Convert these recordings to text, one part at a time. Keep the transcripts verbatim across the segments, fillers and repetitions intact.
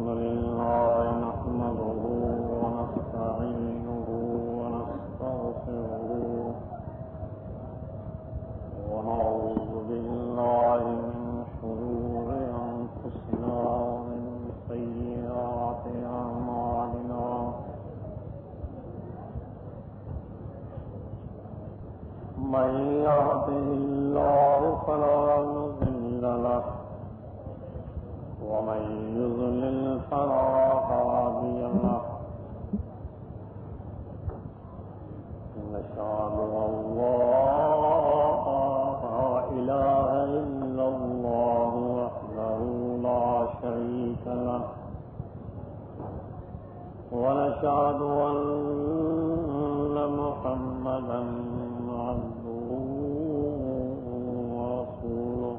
الحمد لله نحمده ونستعينه ونستغفره ونعوذ بالله من شرور أنفسنا ومن سيئات أعمالنا من يهده الله فلا مضل له ومن يضلل فلا هادي له نشهد أن لا إله إلا الله وحده لا شريك له ونشهد أن محمدا عبده ورسوله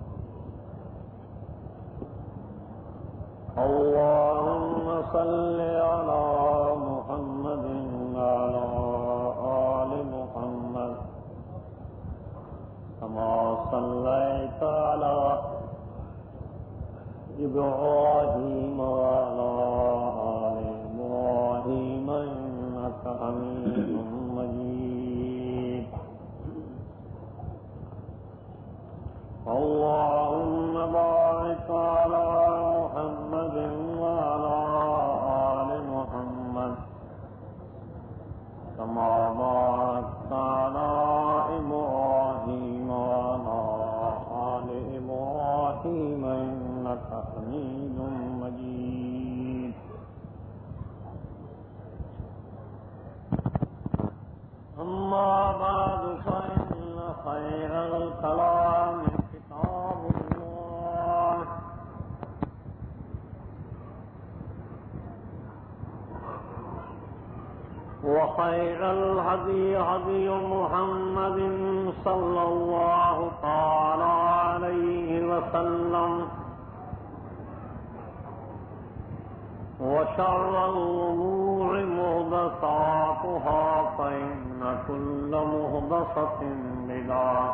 اللهم صل على محمد وعلى آل محمد كما صليت على إبراهيم وعلى آل إبراهيم إنك حميد مجيد اللهم بارك على محمد وعلى آل محمد كما باركت على إبراهيم وعلى آل إبراهيم إنك حميد مجيد أما بعد فإن خير الكلام كتاب الله وخير الهدي هدي محمد صلى الله تعالى عليه وسلم وشر الأمور محدثاتها فإن كل محدثة بدعة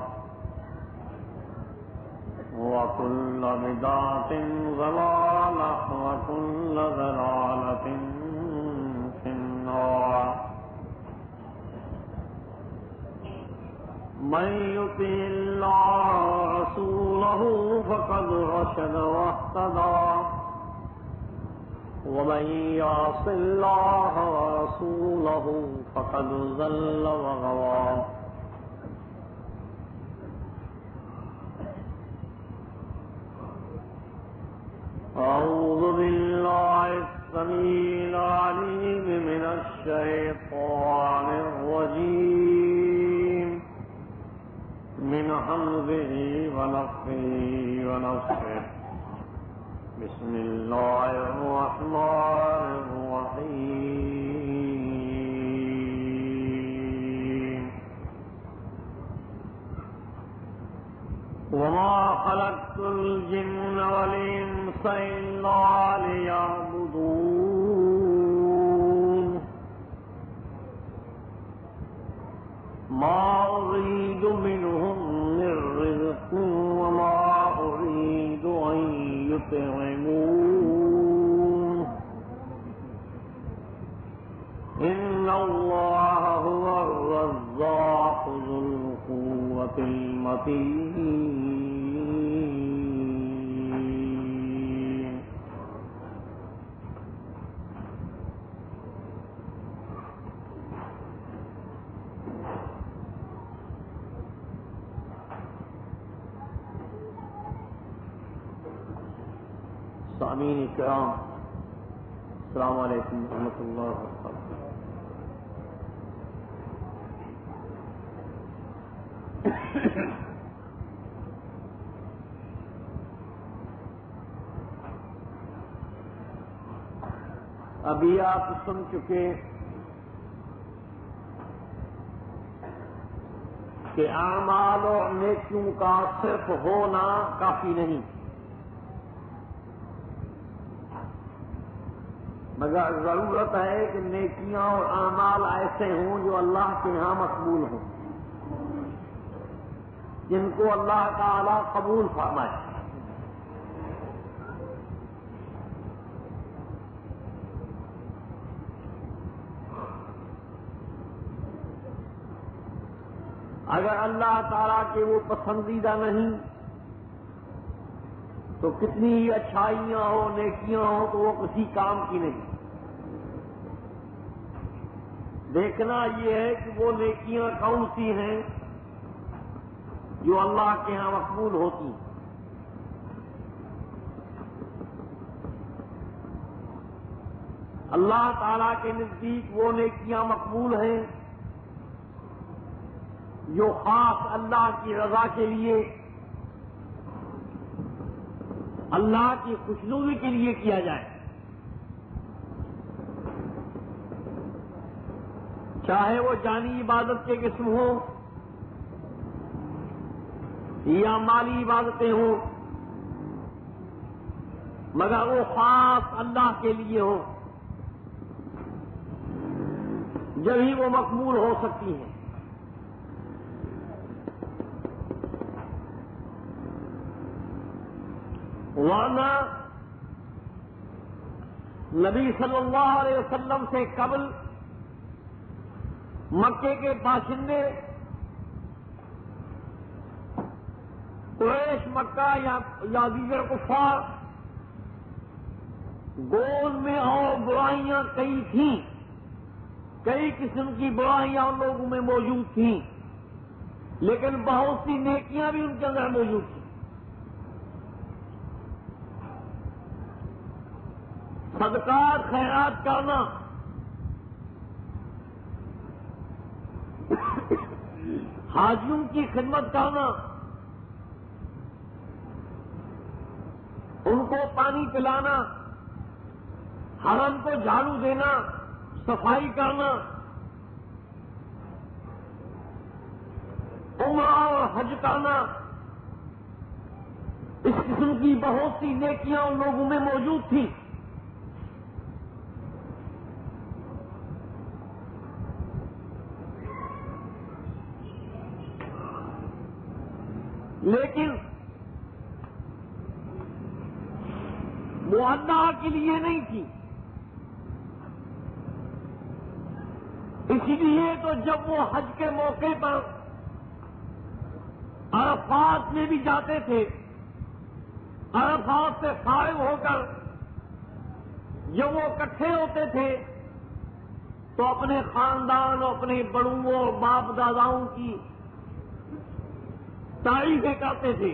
وكل بدعة ضلالة وكل ضلالة في النار من يطع الله ورسوله فقد رشد واهتدى ومن يعص الله ورسوله فقد ضل وغوى أعوذ بالله السميع العليم من الشيطان الرجيم من حمزه ونفخه ونفخه بسم الله الرحمن الرحيم وما خلقت الجن والإنس إلا ليعبدون ما أريد منهم من رزق وما أريد أن يطعمون إن الله هو الرزاق ذو القوة المتين سامعین کرام السلام علیکم ورحمۃ اللہ وبرکاتہ۔ ابھی آپ سن چکے کہ اعمال اور نیکیوں کا صرف ہونا کافی نہیں، مگر ضرورت ہے کہ نیکیاں اور اعمال ایسے ہوں جو اللہ کے ہاں مقبول ہوں، جن کو اللہ تعالی قبول فرمائے۔ اگر اللہ تعالیٰ کے وہ پسندیدہ نہیں تو کتنی ہی اچھائیاں ہو نیکیاں ہو تو وہ کسی کام کی نہیں. دیکھنا یہ ہے کہ وہ نیکیاں کون سی ہیں جو اللہ کے ہاں مقبول ہوتی ہیں. اللہ تعالیٰ کے نزدیک وہ نیکیاں مقبول ہیں جو خاص اللہ کی رضا کے لیے، اللہ کی خوشنودی کے لیے کیا جائے. چاہے وہ جانی عبادت کے قسم ہوں یا مالی عبادتیں ہوں، مگر وہ خاص اللہ کے لیے ہوں، جب ہی وہ مقبول ہو سکتی ہیں. ورنہ نبی صلی اللہ علیہ وسلم سے قبل مکے کے باشندے قریش مکہ یا یا دیگر کفار گول میں اور برائیاں کئی تھیں، کئی قسم کی برائیاں ان لوگوں میں موجود تھیں، لیکن بہت سی نیکیاں بھی ان کے اندر موجود تھیں. صدقات خیرات کرنا، حاجیوں کی خدمت کرنا، ان کو پانی پلانا، حرم کو جھاڑو دینا، صفائی کرنا، عمرہ اور حج کرنا، اس قسم کی بہت سی نیکیاں ان لوگوں میں موجود تھیں. لیکن وہ اللہ کے لیے نہیں تھی. اسی لیے تو جب وہ حج کے موقع پر عرفات میں بھی جاتے تھے، عرفات سے فارغ ہو کر جب وہ اکٹھے ہوتے تھے تو اپنے خاندان اور اپنے بڑوں اور باپ داداؤں کی تعریفیں کرتے تھے،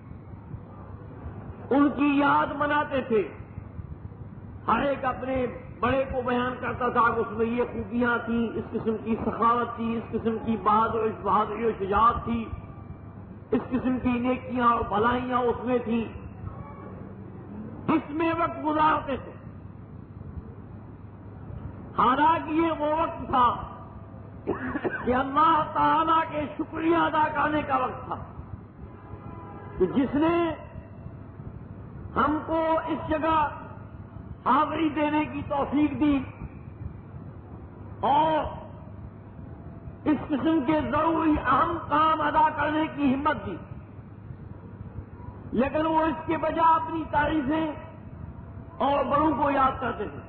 ان کی یاد مناتے تھے. ہر ایک اپنے بڑے کو بیان کرتا تھا کہ اس میں یہ خوبیاں تھیں، اس قسم کی سخاوت تھی، اس قسم کی بہادری و شجاعت تھی، اس قسم کی نیکیاں اور بھلائیاں اس میں تھیں. اس میں وقت گزارتے تھے. حالانکہ یہ وہ وقت تھا کہ اللہ تعالیٰ کے شکریہ ادا کرنے کا وقت تھا کہ جس نے ہم کو اس جگہ حاضری دینے کی توفیق دی اور اس قسم کے ضروری اہم کام ادا کرنے کی ہمت دی. لیکن وہ اس کے بجائے اپنی تعریفیں اور بڑوں کو یاد کرتے تھے.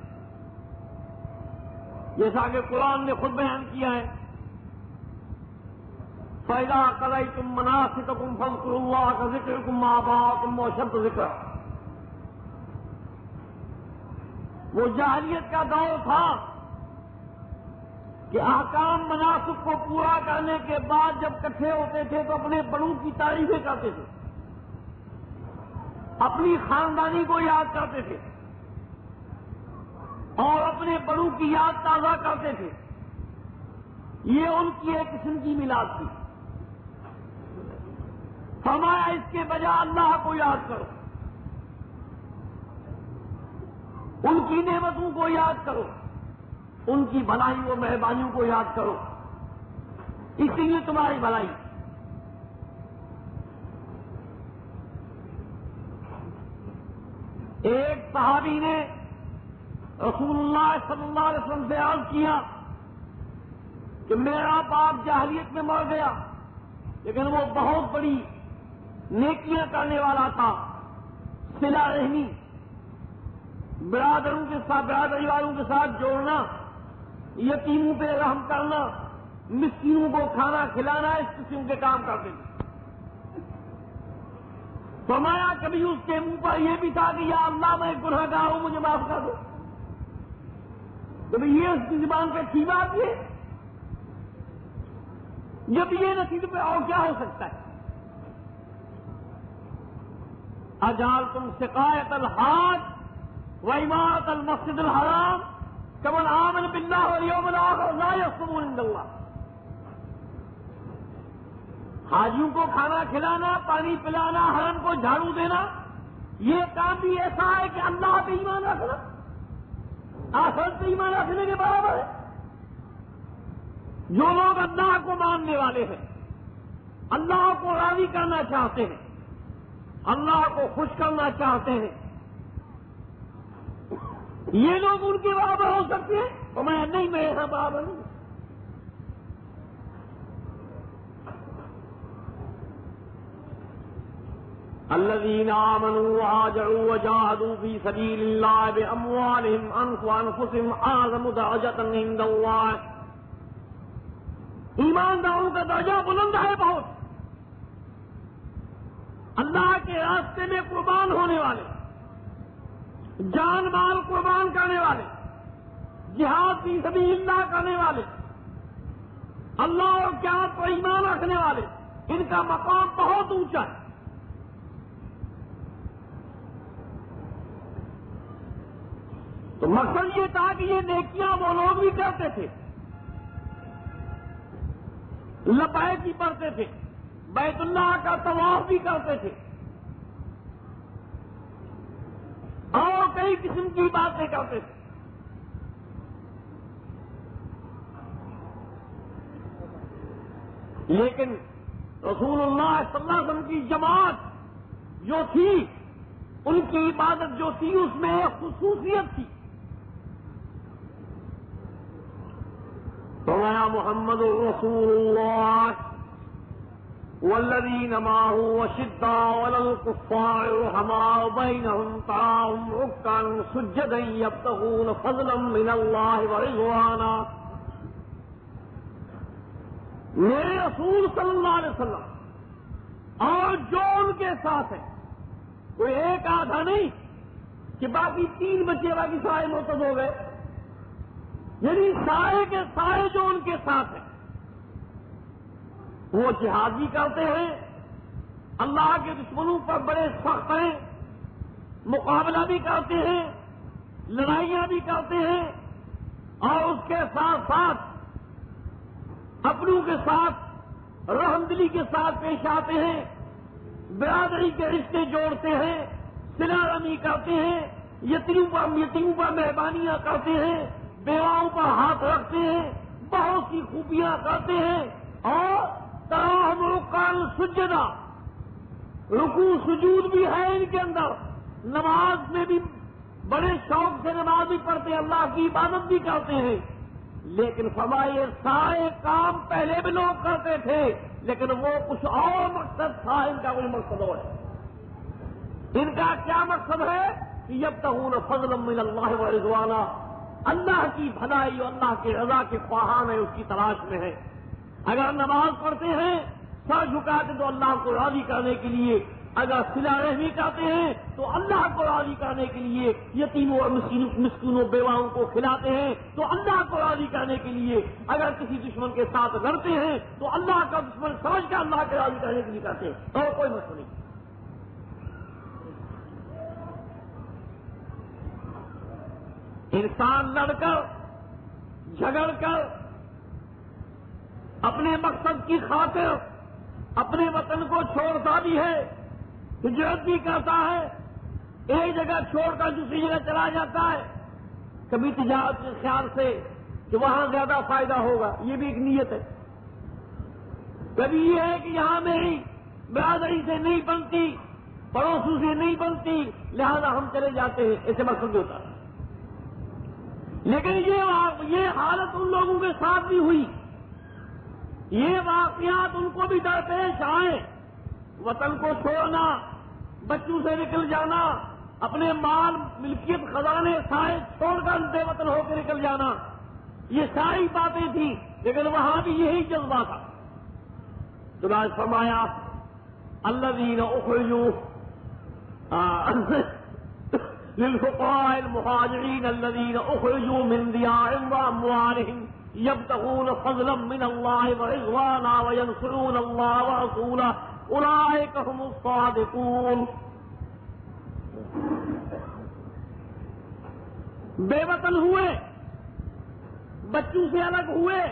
جیسا کہ قرآن نے خود بیان کیا ہے، فَإِذَا قَضَيْتُم مَّنَاسِكَكُمْ فَاذْكُرُوا اللَّهَ كَذِكْرِكُمْ آبَاءَكُمْ وَأَشَدَّ ذِكْرًا. وہ جاہلیت کا دور تھا کہ احکام مناسک کو پورا کرنے کے بعد جب اکٹھے ہوتے تھے تو اپنے بڑوں کی تعریفیں کرتے تھے، اپنی خاندانی کو یاد کرتے تھے اور اپنے بڑوں کی یاد تازہ کرتے تھے. یہ ان کی ایک قسم کی میلاد تھی. فرمایا اس کے بجائے اللہ کو یاد کرو، ان کی نعمتوں کو یاد کرو، ان کی بھلائی و مہربانیوں کو یاد کرو، اسی لیے تمہاری بھلائی. ایک صحابی نے رسول اللہ صلی اللہ علیہ وسلم سے عرض کیا کہ میرا باپ جاہلیت میں مر گیا لیکن وہ بہت بڑی نیکیاں کرنے والا تھا، صلہ رحمی، برادروں کے ساتھ برادری والوں کے ساتھ جوڑنا، یتیموں پہ رحم کرنا، مسکینوں کو کھانا کھلانا اس قسم کے کام کرتے تھے. فرمایا کبھی اس کے منہ پر یہ بھی تھا کہ یا اللہ میں گناہ گار ہوں مجھے معاف کر دو. کبھی یہ اس کی زبان پہ تھی بات یہ جب یہ نصیب پہ اور کیا ہو سکتا ہے. اجال تم سقایت الحاج و عمارت المسجد الحرام کمن آمن باللہ والیوم الآخر لا یصومون عند اللہ. حاجیوں کو کھانا کھلانا، پانی پلانا، حرم کو جھاڑو دینا، یہ کام بھی ایسا ہے کہ اللہ پہ ایمان رکھنا آخرت پہ ایمان رکھنے کے برابر ہے. جو لوگ اللہ کو ماننے والے ہیں، اللہ کو راضی کرنا چاہتے ہیں، اللہ کو خوش کرنا چاہتے ہیں، یہ لوگ ان کے برابر ہو سکتے ہیں. اور میں نہیں میں یہاں برابر ہوں. الذين آمنوا وهاجروا وجاهدوا في سبيل الله بأموالهم وأنفسهم أعظم درجة عند الله. ایمانداروں کا درجہ بلند ہے بہت. اللہ کے راستے میں قربان ہونے والے، جان مال قربان کرنے والے، جہاد فی سبیل اللہ کرنے والے، اللہ اور قیامت پر ایمان رکھنے والے، ان کا مقام بہت اونچا ہے. تو مقصد یہ تھا کہ یہ نیکیاں وہ لوگ بھی کرتے تھے، لبیک بھی پڑھتے تھے، بیت اللہ کا طواف بھی کرتے تھے، اور کئی قسم کی باتیں کرتے تھے. لیکن رسول اللہ صلی اللہ علیہ وسلم کی جماعت جو تھی، ان کی عبادت جو تھی، اس میں ایک خصوصیت تھی. فرمایا محمد رسول اللہ والذین معه اشداء علی الکفار رحماء بینہم تراہم رکعا سجدا یبتغون فضلا من اللہ ورضوانا. میرے رسول صلی اللہ علیہ وسلم اور جو ان کے ساتھ ہے، کوئی ایک آدھا نہیں کہ باقی تین بچے باقی سارے مرتد ہو گئے، یعنی سارے کے سارے جو ان کے ساتھ ہیں وہ جہاد بھی کرتے ہیں، اللہ کے دشمنوں پر بڑے سخت ہیں، مقابلہ بھی کرتے ہیں، لڑائیاں بھی کرتے ہیں، اور اس کے ساتھ ساتھ اپنوں کے ساتھ رحم دلی کے ساتھ پیش آتے ہیں، برادری کے رشتے جوڑتے ہیں، صلہ رحمی کرتے ہیں، یتیموں پر یتیموں پر مہربانیاں کرتے ہیں، بیواؤں پر ہاتھ رکھتے ہیں، بہت سی خوبیاں کرتے ہیں. اور تراہم رکعا سجدا، رکوع سجود بھی ہے ان کے اندر، نماز میں بھی بڑے شوق سے نماز بھی پڑھتے ہیں، اللہ کی عبادت بھی کرتے ہیں. لیکن فرمائے سارے کام پہلے بھی لوگ کرتے تھے، لیکن وہ کچھ اور مقصد تھا. ان کا کوئی مقصد اور ہے. ان کا کیا مقصد ہے کہ یبتغون فضلا من اللہ ورضوانا، اللہ کی بھلائی اور اللہ کی رضا کے خواہان ہے، اس کی تلاش میں ہے. اگر نماز پڑھتے ہیں سر جھکاتے تو اللہ کو راضی کرنے کے لیے، اگر صلہ رحمی کرتے ہیں تو اللہ کو راضی کرنے کے لیے، یتیموں اور مسکینوں بیواؤں کو کھلاتے ہیں تو اللہ کو راضی کرنے کے لیے، اگر کسی دشمن کے ساتھ لڑتے ہیں تو اللہ کا دشمن سمجھ کر اللہ کو راضی کرنے کے لیے کرتے ہیں، اور کوئی مسئلہ نہیں. انسان لڑ کر جھگڑ کر اپنے مقصد کی خاطر اپنے وطن کو چھوڑتا بھی ہے، ہجرت بھی کرتا ہے، ایک جگہ چھوڑ کر دوسری جگہ چلا جاتا ہے، کبھی تجارت کے خیال سے کہ وہاں زیادہ فائدہ ہوگا، یہ بھی ایک نیت ہے. کبھی یہ ہے کہ یہاں میری برادری سے نہیں بنتی، پڑوسوں سے نہیں بنتی، لہذا ہم چلے جاتے ہیں، ایسے مقصد ہوتا ہے. لیکن یہ یہ حالت ان لوگوں کے ساتھ بھی ہوئی، یہ واقعات ان کو بھی درپیش آئے. وطن کو چھوڑنا، بچوں سے نکل جانا، اپنے مال ملکیت خزانے سارے چھوڑ کر بے وطن ہو کے نکل جانا، یہ ساری باتیں تھیں. لیکن وہاں بھی یہی جذبہ تھا. چنانچہ فرمایا الذین اخرجوا للفقراء المهاجرين الذين اخرجوا من ديارهم واموالهم يبتغون فضلا من الله ورضوانا وينصرون الله ورسوله اولئك هم الصادقون. بے وطن ہوئے، بچوں سے الگ ہوئے،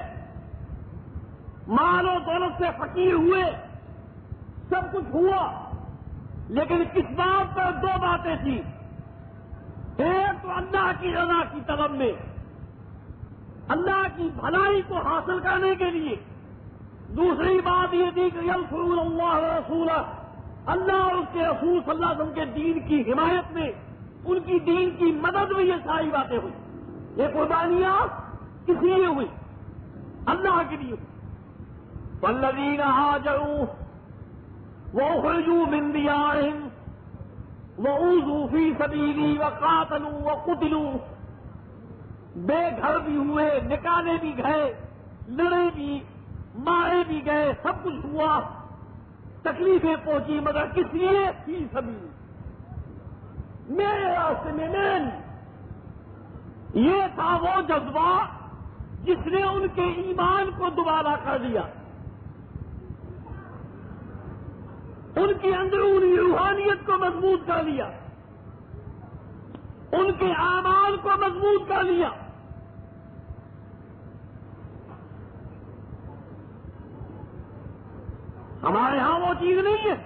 مال و دولت سے فقیر ہوئے، سب کچھ ہوا، لیکن کس بات پر؟ دو باتیں تھیں. ایک تو اللہ کی رضا کی طلب میں، اللہ کی بھلائی کو حاصل کرنے کے لیے. دوسری بات یہ تھی کہ ینصرون اللہ ورسولہ، اللہ اور اس کے رسول صلی اللہ علیہ وسلم کے دین کی حمایت میں، ان کی دین کی مدد میں یہ ساری باتیں ہوئی. یہ قربانیاں کس لیے ہوئی؟ اللہ کے لیے. والذین ہاجروا وأخرجوا من ديارهم وأوذوا في سبيلي وقاتلوا وقتلوا. بے گھر بھی ہوئے، نکالے بھی گئے، لڑے بھی، مارے بھی گئے، سب کچھ ہوا، تکلیفیں پہنچی، مگر کس لیے؟ فی سبیل، میرے راستے میں، میرے لیے. یہ تھا وہ جذبہ جس نے ان کے ایمان کو دوبارہ کر دیا، ان کی اندرونی روحانیت کو مضبوط کر لیا، ان کے اعمال کو مضبوط کر لیا. ہمارے ہاں وہ چیز نہیں ہے.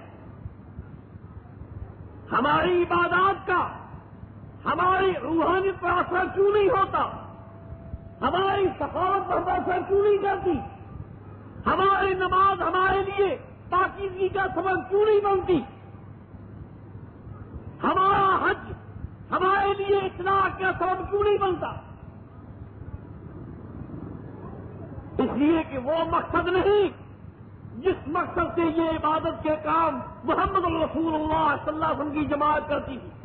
ہماری عبادات کا ہماری روحانیت پر اثر کیوں نہیں ہوتا؟ ہماری سخاوت پر اثر کیوں نہیں کرتی؟ ہماری نماز ہمارے لیے پاکیزگی کا سبب کیوں نہیں بنتی؟ ہمارا حج ہمارے لیے اصلاح کا سبب کیوں نہیں بنتا؟ اس لیے کہ وہ مقصد نہیں جس مقصد سے یہ عبادت کے کام محمد رسول اللہ صلی اللہ علیہ وسلم کی جماعت کرتی تھی.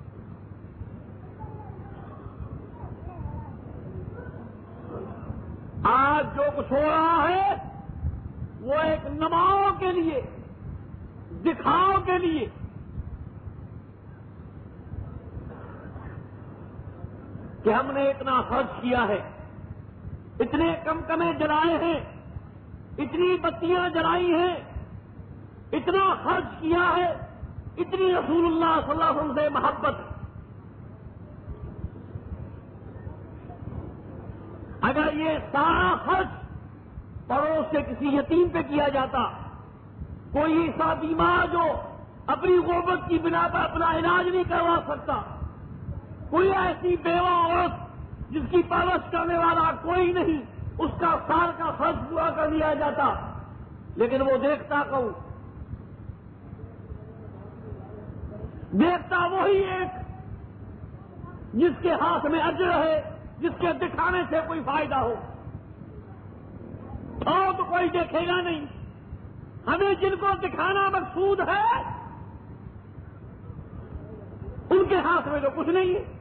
آج جو کچھ ہو رہا ہے وہ ایک نماؤ کے لیے، دکھاؤ کے لیے. کہ ہم نے اتنا خرچ کیا ہے، اتنے کم کمے جلائے ہیں، اتنی بتیاں جلائی ہیں، اتنا خرچ کیا ہے، اتنی رسول اللہ صلی اللہ علیہ وسلم سے محبت. اگر یہ سارا خرچ پڑوس سے کسی یتیم پہ کیا جاتا، کوئی ایسا بیمار جو اپنی غربت کی بنا پر اپنا علاج نہیں کروا سکتا، کوئی ایسی بیوہ عورت جس کی پرورش کرنے والا کوئی نہیں، اس کا سال کا خرچ پورا کر دیا جاتا. لیکن وہ دیکھتا کون؟ دیکھتا وہی ایک جس کے ہاتھ میں اجر ہے، جس کے دکھانے سے کوئی فائدہ ہو. اور تو کوئی دیکھے گا نہیں. ہمیں جن کو دکھانا مقصود ہے ان کے ہاتھ میں تو کچھ نہیں ہے.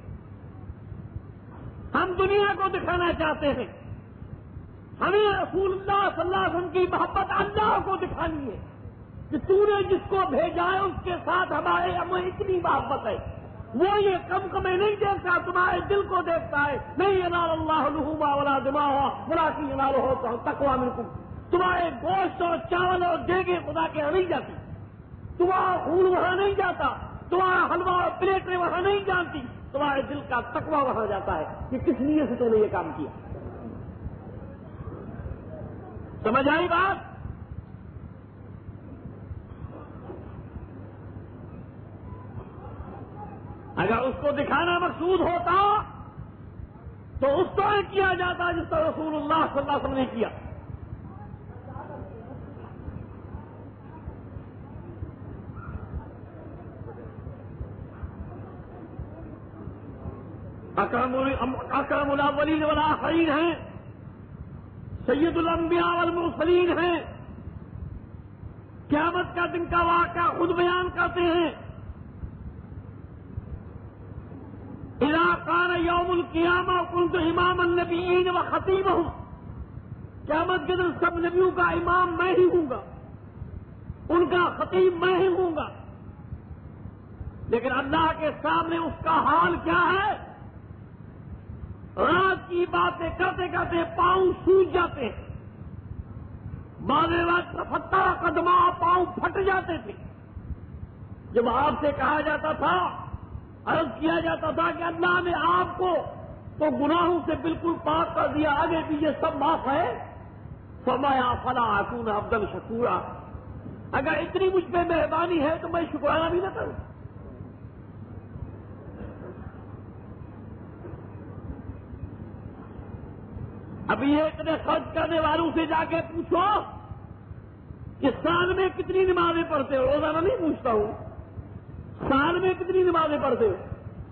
ہم دنیا کو دکھانا چاہتے ہیں. ہمیں رسول اللہ صلی اللہ علیہ وسلم کی محبت اللہ کو دکھانی ہے کہ تو نے جس کو بھیجا ہے اس کے ساتھ ہمارے ہمیں اتنی محبت ہے. وہ یہ کم کمیں نہیں دیکھتا، تمہارے دل کو دیکھتا ہے. نہیں ینال اللہ لحومہا ولا دماؤہا ولکن ینالہ التقوی منکم. تمہارے گوشت اور چاول اور دیگیں خدا کے یہاں نہیں جاتی، تمہارا خون وہاں نہیں جاتا، تمہارا حلوہ اور پلیٹیں وہاں نہیں جانتی، تمہارے دل کا تقوی وہاں جاتا ہے کہ کس نیت سے تو نے یہ کام کیا. سمجھ آئی بات؟ اگر اس کو دکھانا مقصود ہوتا تو اس طرح کیا جاتا جس طرح رسول اللہ صلی اللہ علیہ وسلم نے کیا. اکرم الاولین والآخرین ہیں، سید الانبیاء والمرسلین ہیں. قیامت کا دن کا واقعہ خود بیان کرتے ہیں. اذا كان يوم القيامة كنت امام النبيين وخطيبهم. قیامت کے دن سب نبیوں کا امام میں ہی ہوں گا، ان کا خطیب میں ہی ہوں گا، لیکن اللہ کے سامنے اس کا حال کیا ہے؟ رات کی باتیں کرتے کرتے پاؤں سوج جاتے ہیں، بعض وقت فتح قدمہ پاؤں پھٹ جاتے تھے۔ جب آپ سے کہا جاتا تھا، عرض کیا جاتا تھا کہ اللہ نے آپ کو تو گناہوں سے بالکل پاک کر دیا، آگے بھی یہ سب معاف ہے، فرمایا فلا اکون عبدا شکورا، اگر اتنی مجھ پہ مہربانی ہے تو میں شکرانہ بھی نہ کروں۔ ابھی یہ اتنے خرچ کرنے والوں سے جا کے پوچھو کہ سال میں کتنی نمازیں پڑھتے ہو، روزانہ نہیں پوچھتا ہوں، سال میں کتنی نمازیں پڑھتے ہو؟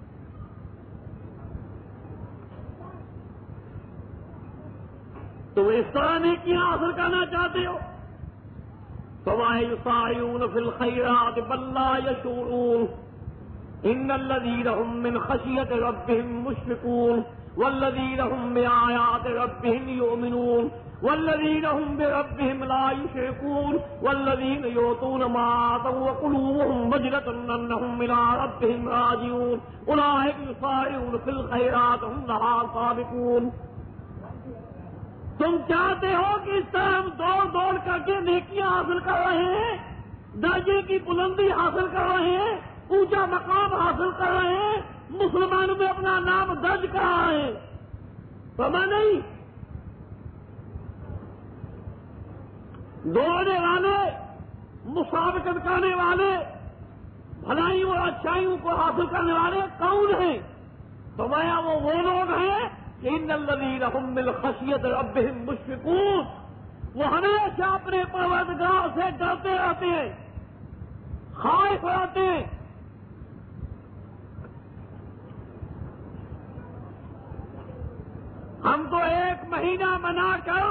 تو اس طرح نیکیاں حاصل کرنا چاہتے ہو؟ فَمَا يُسَارِعُونَ فِي الْخَيْرَاتِ بَل لَّا يَشْعُرُونَ إِنَّ الَّذِينَ هُم مِّنْ خَشْيَةِ رَبِّهِم مُّشْفِقُونَ وَالَّذِينَ هُم بِآيَاتِ رَبِّهِمْ يُؤْمِنُونَ وَالَّذِينَ هُم بِرَبِّهِمْ لَا يُشْرِكُونَ وَالَّذِينَ يُؤْتُونَ مَا آتَوا وَقُلُوبُهُمْ وَجِلَةٌ أَنَّهُمْ إِلَىٰ رَبِّهِمْ رَاجِعُونَ أُولَٰئِكَ يُسَارِعُونَ فِي الْخَيْرَاتِ وَهُمْ لَهَا سَابِقُونَ۔ تم چاہتے ہو کہ اس طرح ہم دوڑ دوڑ کر کے نیکیاں حاصل کر رہے ہیں، درجے کی بلندی حاصل کر رہے ہیں، اونچا مقام حاصل کر رہے ہیں، مسلمانوں میں اپنا نام درج کر رہے ہیں؟ سمجھ نہیں؟ دوڑنے والے، مسابقت کرنے والے، بھلائیوں اور اچھائیوں کو حاصل کرنے والے کون ہیں؟ فرمایا وہ وہ لوگ ہیں ان الذین هم من خشیۃ ربهم مشفقون، وہ ہمیشہ اپنے پروردگار سے ڈرتے رہتے ہیں، خائف رہتے ہیں۔ ہم تو ایک مہینہ منا کر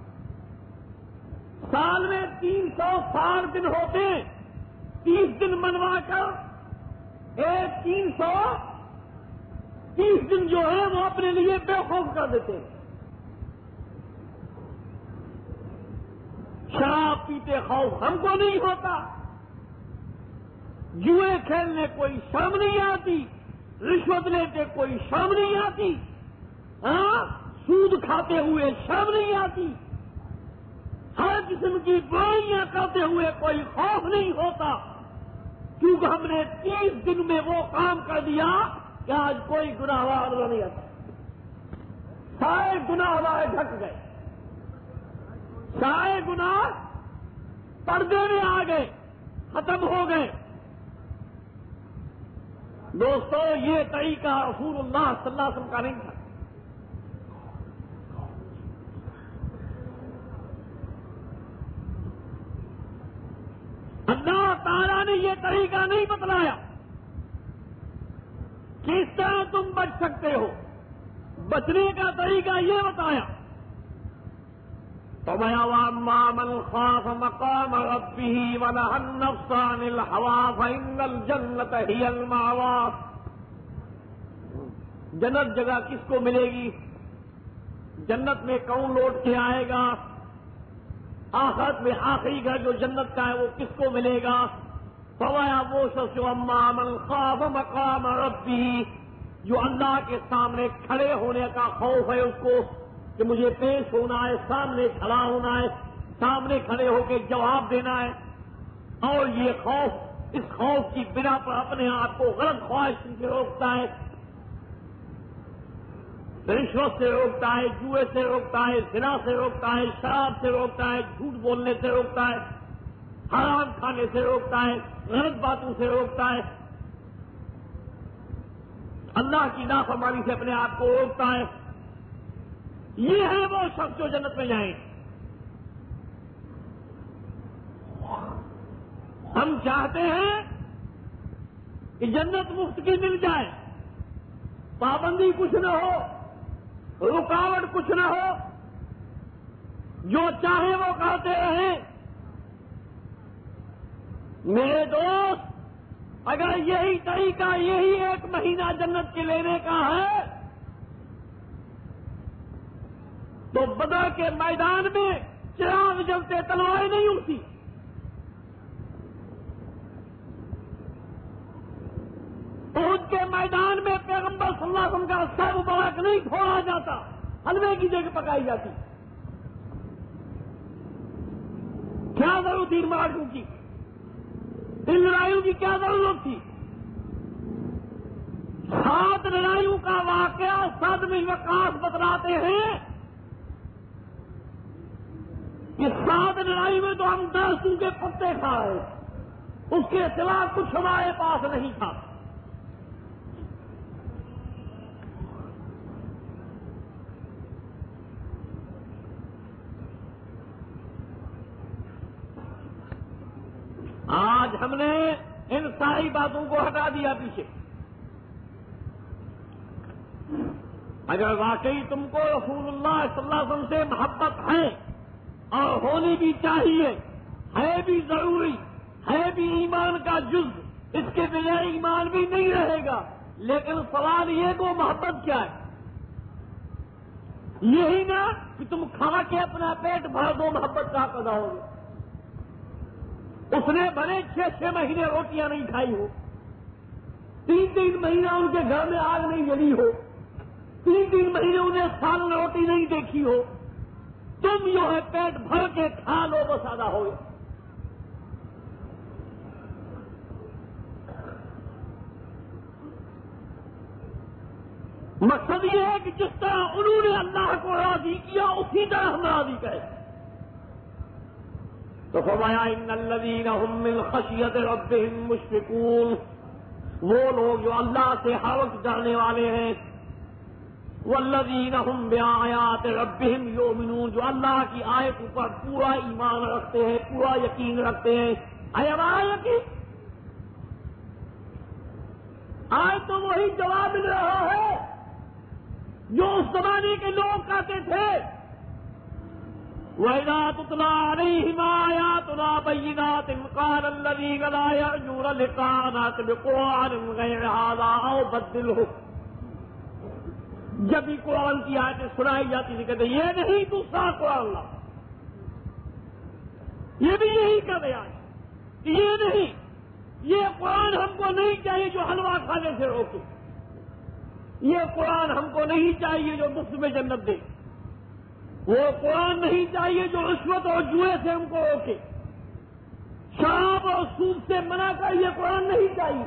سال میں تین سو ساٹھ دن ہوتے ہیں، تیس دن منوا کر ایک تین سو تیس دن جو ہے وہ اپنے لیے بے خوف کر دیتے ہیں۔ شراب پیتے خوف ہم کو نہیں ہوتا، جوئے کھیلنے کوئی شرم نہیں آتی، رشوت لیتے کوئی شرم نہیں آتی، ہاں سود کھاتے ہوئے شرم نہیں آتی، ہر قسم کی برائیاں کرتے ہوئے کوئی خوف نہیں ہوتا، کیونکہ ہم نے تیس دن میں وہ کام کر دیا کہ آج کوئی گناہ وار نہیں آتا، سارے گناہ ہمارے ڈھک گئے، سارے گناہ پردے میں آ گئے، ختم ہو گئے۔ دوستو یہ طریقہ رسول اللہ صلی اللہ علیہ وسلم کا نہیں تھا۔ اللہ تعالیٰ نے یہ طریقہ نہیں بتلایا کس طرح تم بچ سکتے ہو، بچنے کا طریقہ یہ بتایا۔ فَمَا وَأَمَّا مَنْ خَافَ مَقَامَ رَبِّهِ وَنَهَى النَّفْسَ عَنِ الْهَوَىٰ فَإِنَّ الْجَنَّةَ هِيَ الْمَأْوَىٰ۔ جنت جگہ کس کو ملے گی؟ جنت میں کون لوٹ کے آئے گا؟ آخرت میں آخری گھر جو جنت کا ہے وہ کس کو ملے گا؟ فرمایا وہ شخص جو اما من خاف مقام ربی، جو اللہ کے سامنے کھڑے ہونے کا خوف ہے اس کو کہ مجھے پیش ہونا ہے، سامنے کھڑا ہونا ہے، سامنے کھڑے ہو کے جواب دینا ہے، اور یہ خوف، اس خوف کی بنا پر اپنے آپ کو غلط خواہش سے روکتا ہے، رشوت سے روکتا ہے، جوئے سے روکتا ہے، زنا سے روکتا ہے، شراب سے روکتا ہے، جھوٹ بولنے سے روکتا ہے، حرام کھانے سے روکتا ہے، غلط باتوں سے روکتا ہے، اللہ کی نافرمانی سے اپنے آپ کو روکتا ہے۔ یہ ہے وہ شخص جو جنت میں جائیں۔ ہم چاہتے ہیں کہ جنت مفت کی مل جائے، پابندی کچھ نہ ہو، رکاوٹ کچھ نہ ہو، جو چاہے وہ کرتے رہیں۔ میرے دوست، اگر یہی طریقہ، یہی ایک مہینہ جنت کے لینے کا ہے تو بدر کے میدان میں چراغ جلتے تلواریں نہیں اٹھتی. احد کے میدان میں پیغمبر صلی اللہ علیہ وسلم کا سر مبارک نہیں کھولا جاتا، حلوے کی جگہ پکائی جاتی. کیا ضرورت تھی مارکوں کی؟ ان لڑائیوں کی کیا ضرورت تھی؟ سات لڑائیوں کا واقعہ سعد بن وقاص بتلاتے ہیں کہ سات لڑائی میں تو ہم درسوں کے پتے کھا رہے، اس کے سوا کچھ ہمارے پاس نہیں تھا. آج ہم نے ان ساری باتوں کو ہٹا دیا پیچھے. اگر واقعی تم کو رسول اللہ صلی اللہ علیہ وسلم سے محبت ہے اور ہونی بھی چاہیے، ہے بھی ضروری، ہے بھی ایمان کا جز، اس کے بغیر ایمان بھی نہیں رہے گا. لیکن سوال یہ کہ محبت کیا ہے؟ یہی نا کہ تم کھا کے اپنا پیٹ بھر دو، محبت کا پیدا ہوگا. اس نے بھلے چھ چھ مہینے روٹیاں نہیں کھائی ہو، تین تین مہینہ ان کے گھر میں آگ نہیں جلی ہو، تین تین مہینے انہیں سالن روٹی نہیں دیکھی ہو، تم جو ہے پیٹ بھر کے کھا لو بس آدھا ہو. مقصد یہ ہے کہ جس طرح انہوں نے اللہ کو راضی کیا اسی طرح ہم راضی کریں. تو فرمایا ان الذین هم من خشیت ربهم مشفقون، وہ لوگ جو اللہ سے ہر وقت ڈرنے والے ہیں. والذین هم بآیات ربهم یؤمنون، جو اللہ کی آیتوں پر پورا ایمان رکھتے ہیں، پورا یقین رکھتے ہیں. آیا ہمارا یقین؟ آج تو وہی جواب مل رہا ہے جو اس زمانے کے لوگ کہتے تھے وَإِذَا تُتْلَىٰ عَلَيْهِمْ آيَاتُنَا بَيِّنَاتٍ قَالَ الَّذِينَ لَا يَرْجُونَ لِقَاءَنَا ائْتِ بِقُرْآنٍ غَيْرِ هَٰذَا أَوْ بَدِّلْهُ. جب بھی قرآن کی آیتیں سنائی جاتی تھی کہتے یہ نہیں دوسرا قرآن لا. یہ بھی یہی کا بیان کہ یہ نہیں، یہ قرآن ہم کو نہیں چاہیے جو حلوہ کھانے سے روکے، یہ قرآن ہم کو نہیں چاہیے جو مفت میں جنت دے، وہ قرآن نہیں چاہیے جو رشوت اور جوئے سے ہم کو روکے، شراب اور سود سے منع کر، یہ قرآن نہیں چاہیے.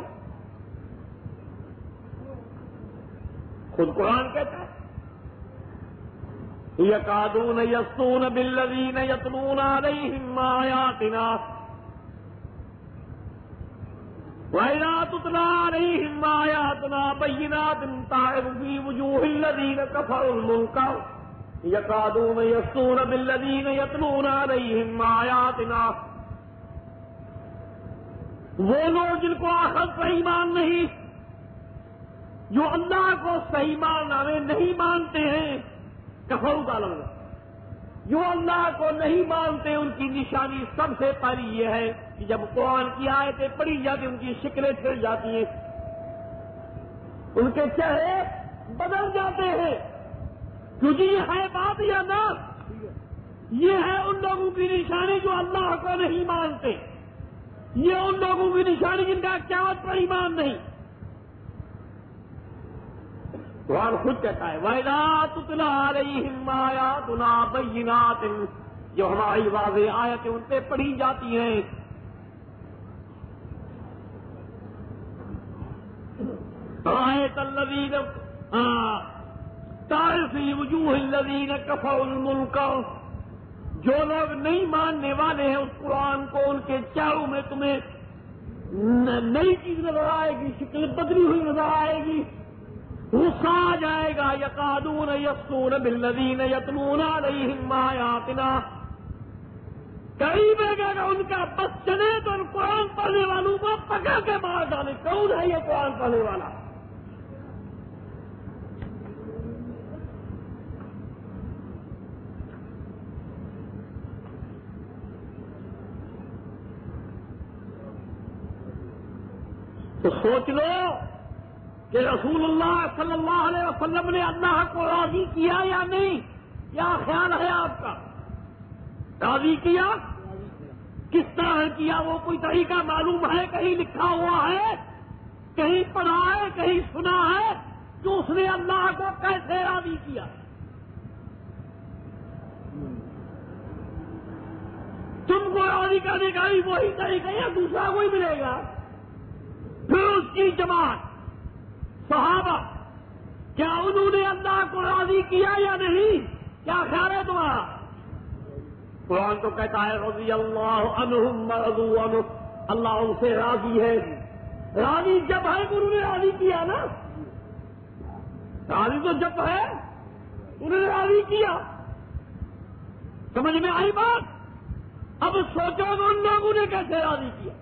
خود قرآن کہتا ہے یکادون یسطون بالذین یتلون علیہم آیاتنا وَإِذَا تُتْلَىٰ عَلَيْهِمْ آيَاتُنَا بَيِّنَاتٍ تَعْرِفُ فِي وُجُوهِ الَّذِينَ كَفَرُوا الْمُنكَرَ يَكَادُونَ يَسْطُونَ بِالَّذِينَ يَتْلُونَ عَلَيْهِمْ آيَاتِنَا. وہ لوگ جن کو آخرت پر ایمان نہیں، جو اللہ کو صحیح معنی میں نہیں مانتے ہیں، کفروا کا لفظ، جو اللہ کو نہیں مانتے ان کی نشانی سب سے پہلی یہ ہے کہ جب قرآن کی آیتیں پڑھی جاتی ان کی شکلیں پھر جاتی ہیں، ان کے چہرے بدل جاتے ہیں. کیونکہ یہ ہے بات یا نہ، یہ ہے ان لوگوں کی نشانی جو اللہ کو نہیں مانتے، یہ ان لوگوں کی نشانی جن کا قیامت پر ایمان نہیں. قرآن خود کہتا ہے وَإِذَا تُتْلَىٰ عَلَيْهِمْ آيَاتُنَا بَيِّنَاتٍ، جو ہماری واضح آیتیں ان پہ پڑھی جاتی ہیں. رَأَيْتَ الَّذِينَ تَعْرِفُ فِي وُجُوهِ الَّذِينَ كَفَرُوا الْمُنكَرَ، جو لوگ نہیں ماننے والے ہیں اس قرآن کو، ان کے چہروں میں تمہیں نئی چیز نظر آئے گی، شکل بدلی ہوئی نظر آئے گی، غصہ آ جائے گا. یکادون یسطون بالذین یتلون علیہم آیاتنا، قریب ہے کہ اگر ان کا بس چلے تو ان قرآن پڑھنے والوں کو پکڑ کے مار ڈالے. کون ہے یہ قرآن پڑھنے والا؟ تو سوچ لو کہ رسول اللہ صلی اللہ علیہ وسلم نے اللہ کو راضی کیا یا نہیں. کیا خیال ہے آپ کا؟ راضی کیا؟ کس طرح کیا؟ وہ کوئی طریقہ معلوم ہے؟ کہیں لکھا ہوا ہے؟ کہیں پڑھا ہے؟ کہیں سنا ہے کہ اس نے اللہ کو کیسے راضی کیا؟ تم کو راضی کرنے کا بھی وہی طریقہ یا دوسرا کوئی ملے گا؟ پھر اس کی جماعت صحابہ، کیا انہوں نے اللہ کو راضی کیا یا نہیں؟ کیا خیال ہے تمہارا؟ قرآن تو کہتا ہے رضی اللہ عنہم ورضوا عنہ، اللہ ان سے راضی ہے۔ راضی جب ہے کہ انہوں نے راضی کیا نا، راضی تو جب ہے انہوں نے راضی کیا۔ سمجھ میں آئی بات؟ اب سوچو کہ ان لوگوں نے کیسے راضی کیا۔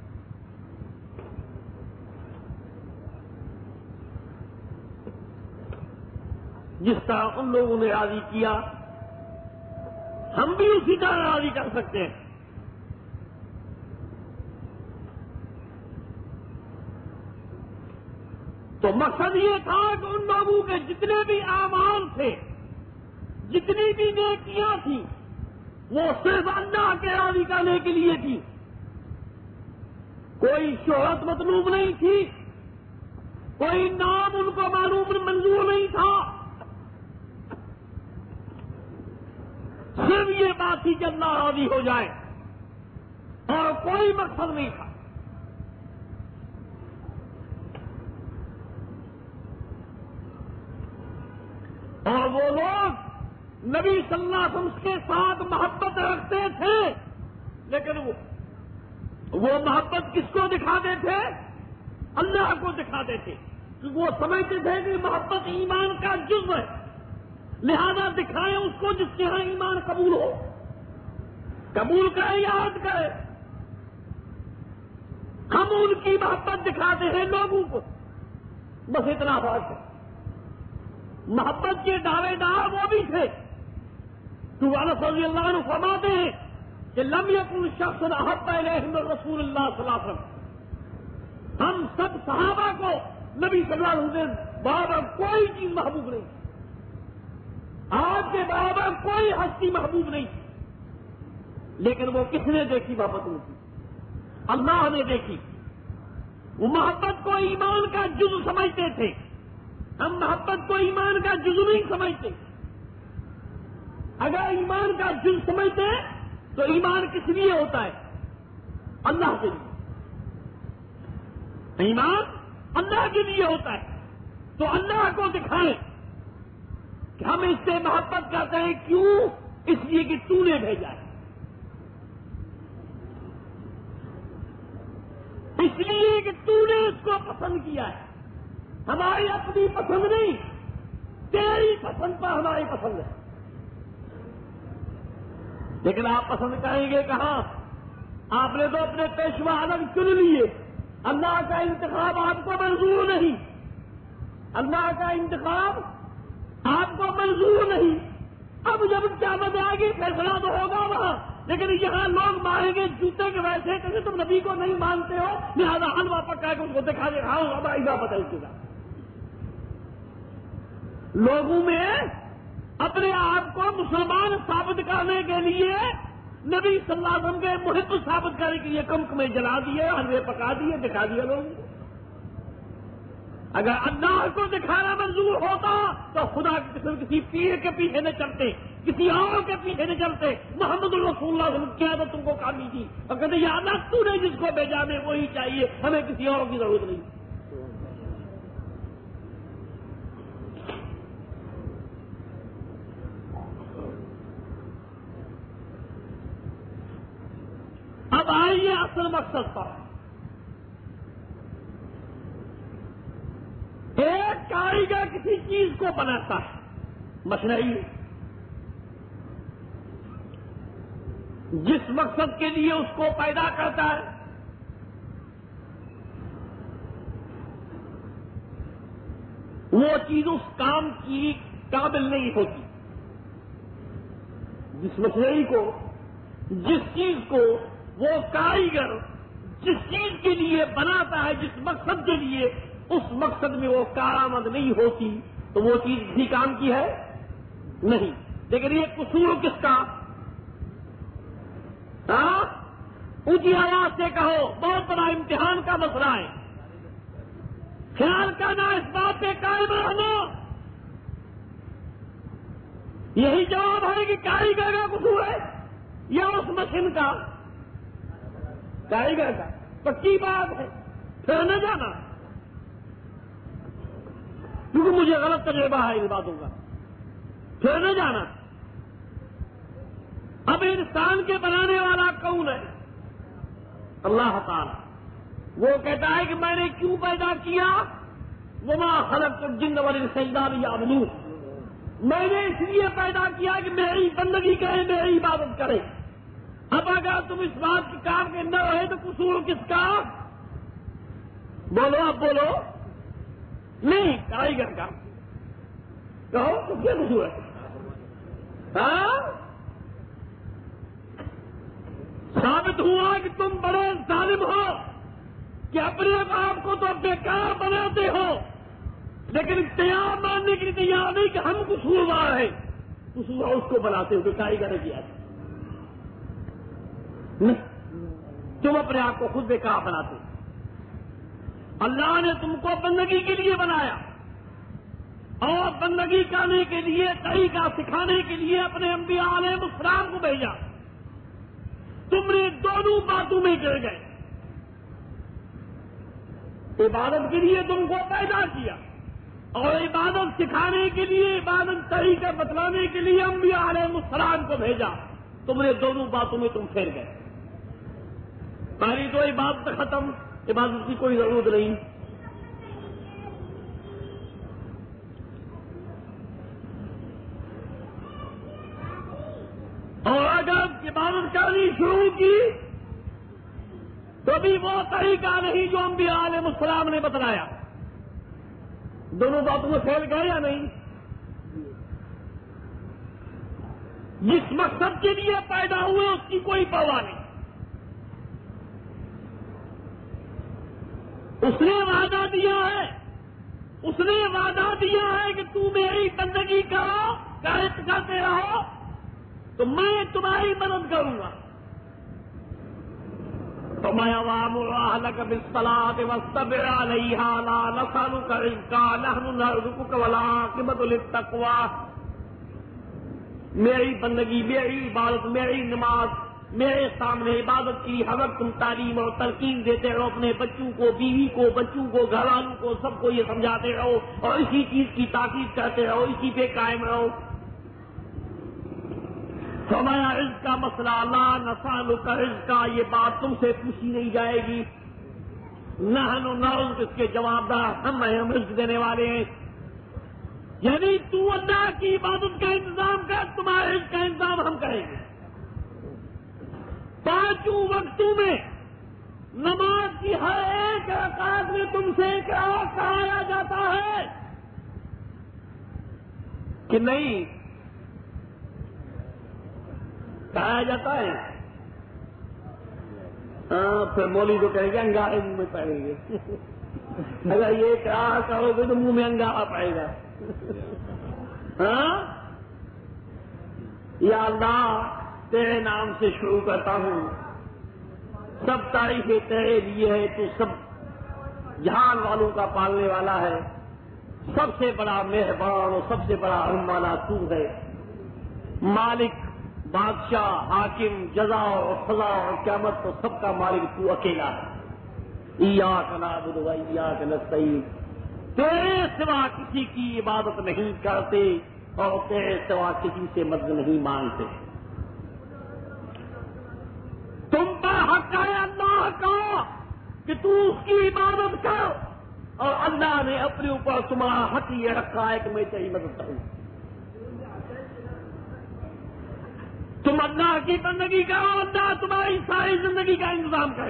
جس طرح ان لوگوں نے راضی کیا ہم بھی اسی طرح راضی کر سکتے ہیں۔ تو مقصد یہ تھا کہ ان لوگوں کے جتنے بھی اعمال تھے، جتنی بھی نیکیاں تھیں، وہ صرف اللہ کے راضی کرنے کے لیے تھی۔ کوئی شہرت مطلوب نہیں تھی، کوئی نام ان کو معلوم منظور نہیں تھا، صرف یہ بات تھی کہ اللہ راضی ہو جائے، اور کوئی مقصد نہیں تھا۔ اور وہ لوگ نبی صلی اللہ علیہ وسلم کے ساتھ محبت رکھتے تھے، لیکن وہ وہ محبت کس کو دکھاتے تھے؟ اللہ کو دکھاتے تھے، کیونکہ وہ سمجھتے تھے کہ محبت ایمان کا جزو ہے، لہذا دکھائیں اس کو جس کے ہاں ایمان قبول ہو، قبول کرے یا رد کرے۔ ہم ان کی محبت دکھاتے ہیں لوگوں کو، بس اتنا فرق ہے۔ محبت کے دعوے دار وہ بھی تھے، تو انس رضی اللہ عنہ فرماتے ہیں کہ لم یکن شخص احب الیہ من رسول اللہ صلی اللہ علیہ وسلم، ہم سب صحابہ کو نبی صلی اللہ علیہ وسلم برابر کوئی چیز محبوب نہیں، آج کے برابر کوئی ہستی محبوب نہیں، لیکن وہ کس نے دیکھی محبت ان کی؟ اللہ نے دیکھی۔ وہ محبت کو ایمان کا جزو سمجھتے تھے، ہم محبت کو ایمان کا جزو نہیں سمجھتے۔ اگر ایمان کا جزو سمجھتے ہیں تو ایمان کس لیے ہوتا ہے؟ اللہ کے لیے۔ ایمان اللہ کے لیے ہوتا ہے، تو اللہ کو دکھائیں کہ ہم اس سے محبت کرتے ہیں، کیوں؟ اس لیے کہ تو نے بھیجا ہے، اس لیے کہ تو نے اس کو پسند کیا ہے، ہماری اپنی پسند نہیں، تیری پسند پر ہماری پسند ہے۔ لیکن آپ پسند کریں گے کہاں؟ آپ نے تو اپنے پیشوا الگ چن لیے، اللہ کا انتخاب آپ کو منظور نہیں، اللہ کا انتخاب آپ کو منظور نہیں۔ اب جب قیامت آئے گی فیصلہ تو ہوگا وہاں، لیکن یہاں لوگ ماریں گے جوتے کے ویسے کہ تم نبی کو نہیں مانتے ہو، لہٰذا حلوہ پکا کے اس کو دکھا دے رہا ہوں، اب ایسا پتہ اس کے ساتھ لوگوں میں اپنے آپ کو مسلمان ثابت کرنے کے لیے نبی صلی اللہ علیہ وسلم کے محب ثابت کرنے کے لیے کمکمے جلا دیے، حلوے پکا دیے، دکھا دیا لوگوں کو۔ اگر اللہ کو دکھانا منظور ہوتا تو خدا کی قسم کسی پیر کے پیچھے نہ چلتے، کسی اور کے پیچھے نہ چلتے، محمد الرسول اللہ صلی اللہ علیہ وسلم کیا تو تم کو کامی تھی، اور کہتے یا اللہ تو نے جس کو بھیجا ہمیں وہی چاہیے، ہمیں کسی اور کی ضرورت نہیں۔ اب آئیے اصل مقصد پر۔ ایک کاریگر کسی چیز کو بناتا ہے، مشینری، جس مقصد کے لیے اس کو پیدا کرتا ہے، وہ چیز اس کام کی قابل نہیں ہوتی۔ جس مشینری کو، جس چیز کو وہ کاریگر جس چیز کے لیے بناتا ہے، جس مقصد کے لیے، اس مقصد میں وہ کارآمد نہیں ہوتی، تو وہ چیز کسی کام کی ہے نہیں۔ لیکن یہ قصور کس کا؟ ہاں اونچی آواز سے کہو، بہت بڑا امتحان کا مسئلہ ہے۔ خیال کرنا، اس بات پہ قائم رہنا۔ یہی جواب ہے کہ کاریگر کا قصور ہے یا اس مشین کا؟ کاریگر کا، پکی بات ہے، پھر نہ جانا، کیونکہ مجھے غلط تجربہ ہے ان باتوں کا، پھر نہ جانا۔ اب انسان کے بنانے والا کون ہے؟ اللہ تعالی۔ وہ کہتا ہے کہ میں نے کیوں پیدا کیا؟ وما خلقت الجن والانس الا لیعبدون، میں نے اس لیے پیدا کیا کہ میری بندگی کرے، میری عبادت کرے۔ اب اگر تم اس بات کی کام کے نہ رہے تو قصور کس کا؟ بولو، اب بولو۔ نہیں، کاریگر کا۔ کہو تو کیا قصور ہے؟ ہاں، ثابت ہوا کہ تم بڑے ظالم ہو کہ اپنے آپ کو تو بیکار بناتے ہو، لیکن تیار ماننے کے لیے تیار نہیں کہ ہم قصوروار ہیں۔ قصور اس کو بناتے ہو کہ کاریگر نے کیا نہیں، تم اپنے آپ کو خود بیکار بناتے ہو۔ اللہ نے تم کو بندگی کے لیے بنایا اور بندگی کرنے کے لیے طریقہ سکھانے کے لیے اپنے انبیاء علیہ السلام کو بھیجا۔ تم نے دونوں باتوں میں گر گئے۔ عبادت کے لیے تم کو پیدا کیا اور عبادت سکھانے کے لیے، عبادت طریقہ بتلانے کے لیے انبیاء علیہ السلام کو بھیجا۔ تم نے دونوں باتوں میں تم پھیر گئے۔ پہلی تو عبادت ختم، عبادت کی کوئی ضرورت نہیں۔ اور اگر عبادت کرنی شروع کی تو بھی وہ طریقہ نہیں جو انبیاء علیہ السلام نے بتلایا۔ دونوں باتوں میں پھیل گئے یا نہیں؟ جس مقصد کے لیے پیدا ہوئے اس کی کوئی پرواہ نہیں۔ اس نے وعدہ دیا ہے، اس نے وعدہ دیا ہے کہ تم میری بندگی کرو، کرتے رہو تو میں تمہاری مدد کروں گا۔ تو میں وَأْمُرْ أَهْلَكَ بِالصَّلَاةِ وَاصْطَبِرْ عَلَيْهَا لَا نَسْأَلُكَ رِزْقًا نَحْنُ نَرْزُقُكَ وَالْعَاقِبَةُ لِلتَّقْوَىٰ۔ میری بندگی، میری عبادت، میری نماز، میرے سامنے عبادت کی ہر وقت تم تعلیم اور تلقین دیتے رہو، اپنے بچوں کو، بیوی کو، بچوں کو، گھر والوں کو، سب کو یہ سمجھاتے رہو اور اسی چیز کی تاکید کرتے رہو، اسی پہ قائم رہو۔ فرمایا رزق کا مسئلہ، لا نسألک رزقا، یہ بات تم سے پوچھی نہیں جائے گی۔ نحن نرزق، اس کے جواب دار ہم ہیں، ہم رزق دینے والے ہیں۔ یعنی تو اللہ کی عبادت کا انتظام کر، تمہارے رزق کا انتظام ہم کریں گے۔ پانچوں وقتوں میں نماز کی ہر ایک رکعت میں تم سے کیا کہا جاتا ہے کہ نہیں؟ کہا جاتا ہے؟ ہاں، پھر مولوی کو کہیں گے انگارے منہ میں پڑیں گے۔ اگر یہ کہا کرو گے تو منہ میں انگارا پڑے گا۔ ہاں، یا اللہ تیرے نام سے شروع کرتا ہوں، سب تعریفیں تیرے لیے ہے، تو سب جہان والوں کا پالنے والا ہے، سب سے بڑا مہربان اور سب سے بڑا رحم والا تو ہے، مالک، بادشاہ، حاکم، جزا اور سزا اور قیامت تو سب کا مالک تو اکیلا ہے۔ ایاک نعبد و ایاک نستعین، تیرے سوا کسی کی عبادت نہیں کرتے اور تیرے سوا کسی سے مدد نہیں مانگتے۔ تم پر حق ہے اللہ کا کہ تو اس کی عبادت کر، اور اللہ نے اپنے اوپر تمہارا حق یہ رکھا ہے کہ میں تیری مدد کروں۔ تم اللہ کی بندگی کرو، اللہ تمہاری ساری زندگی کا انتظام کرے۔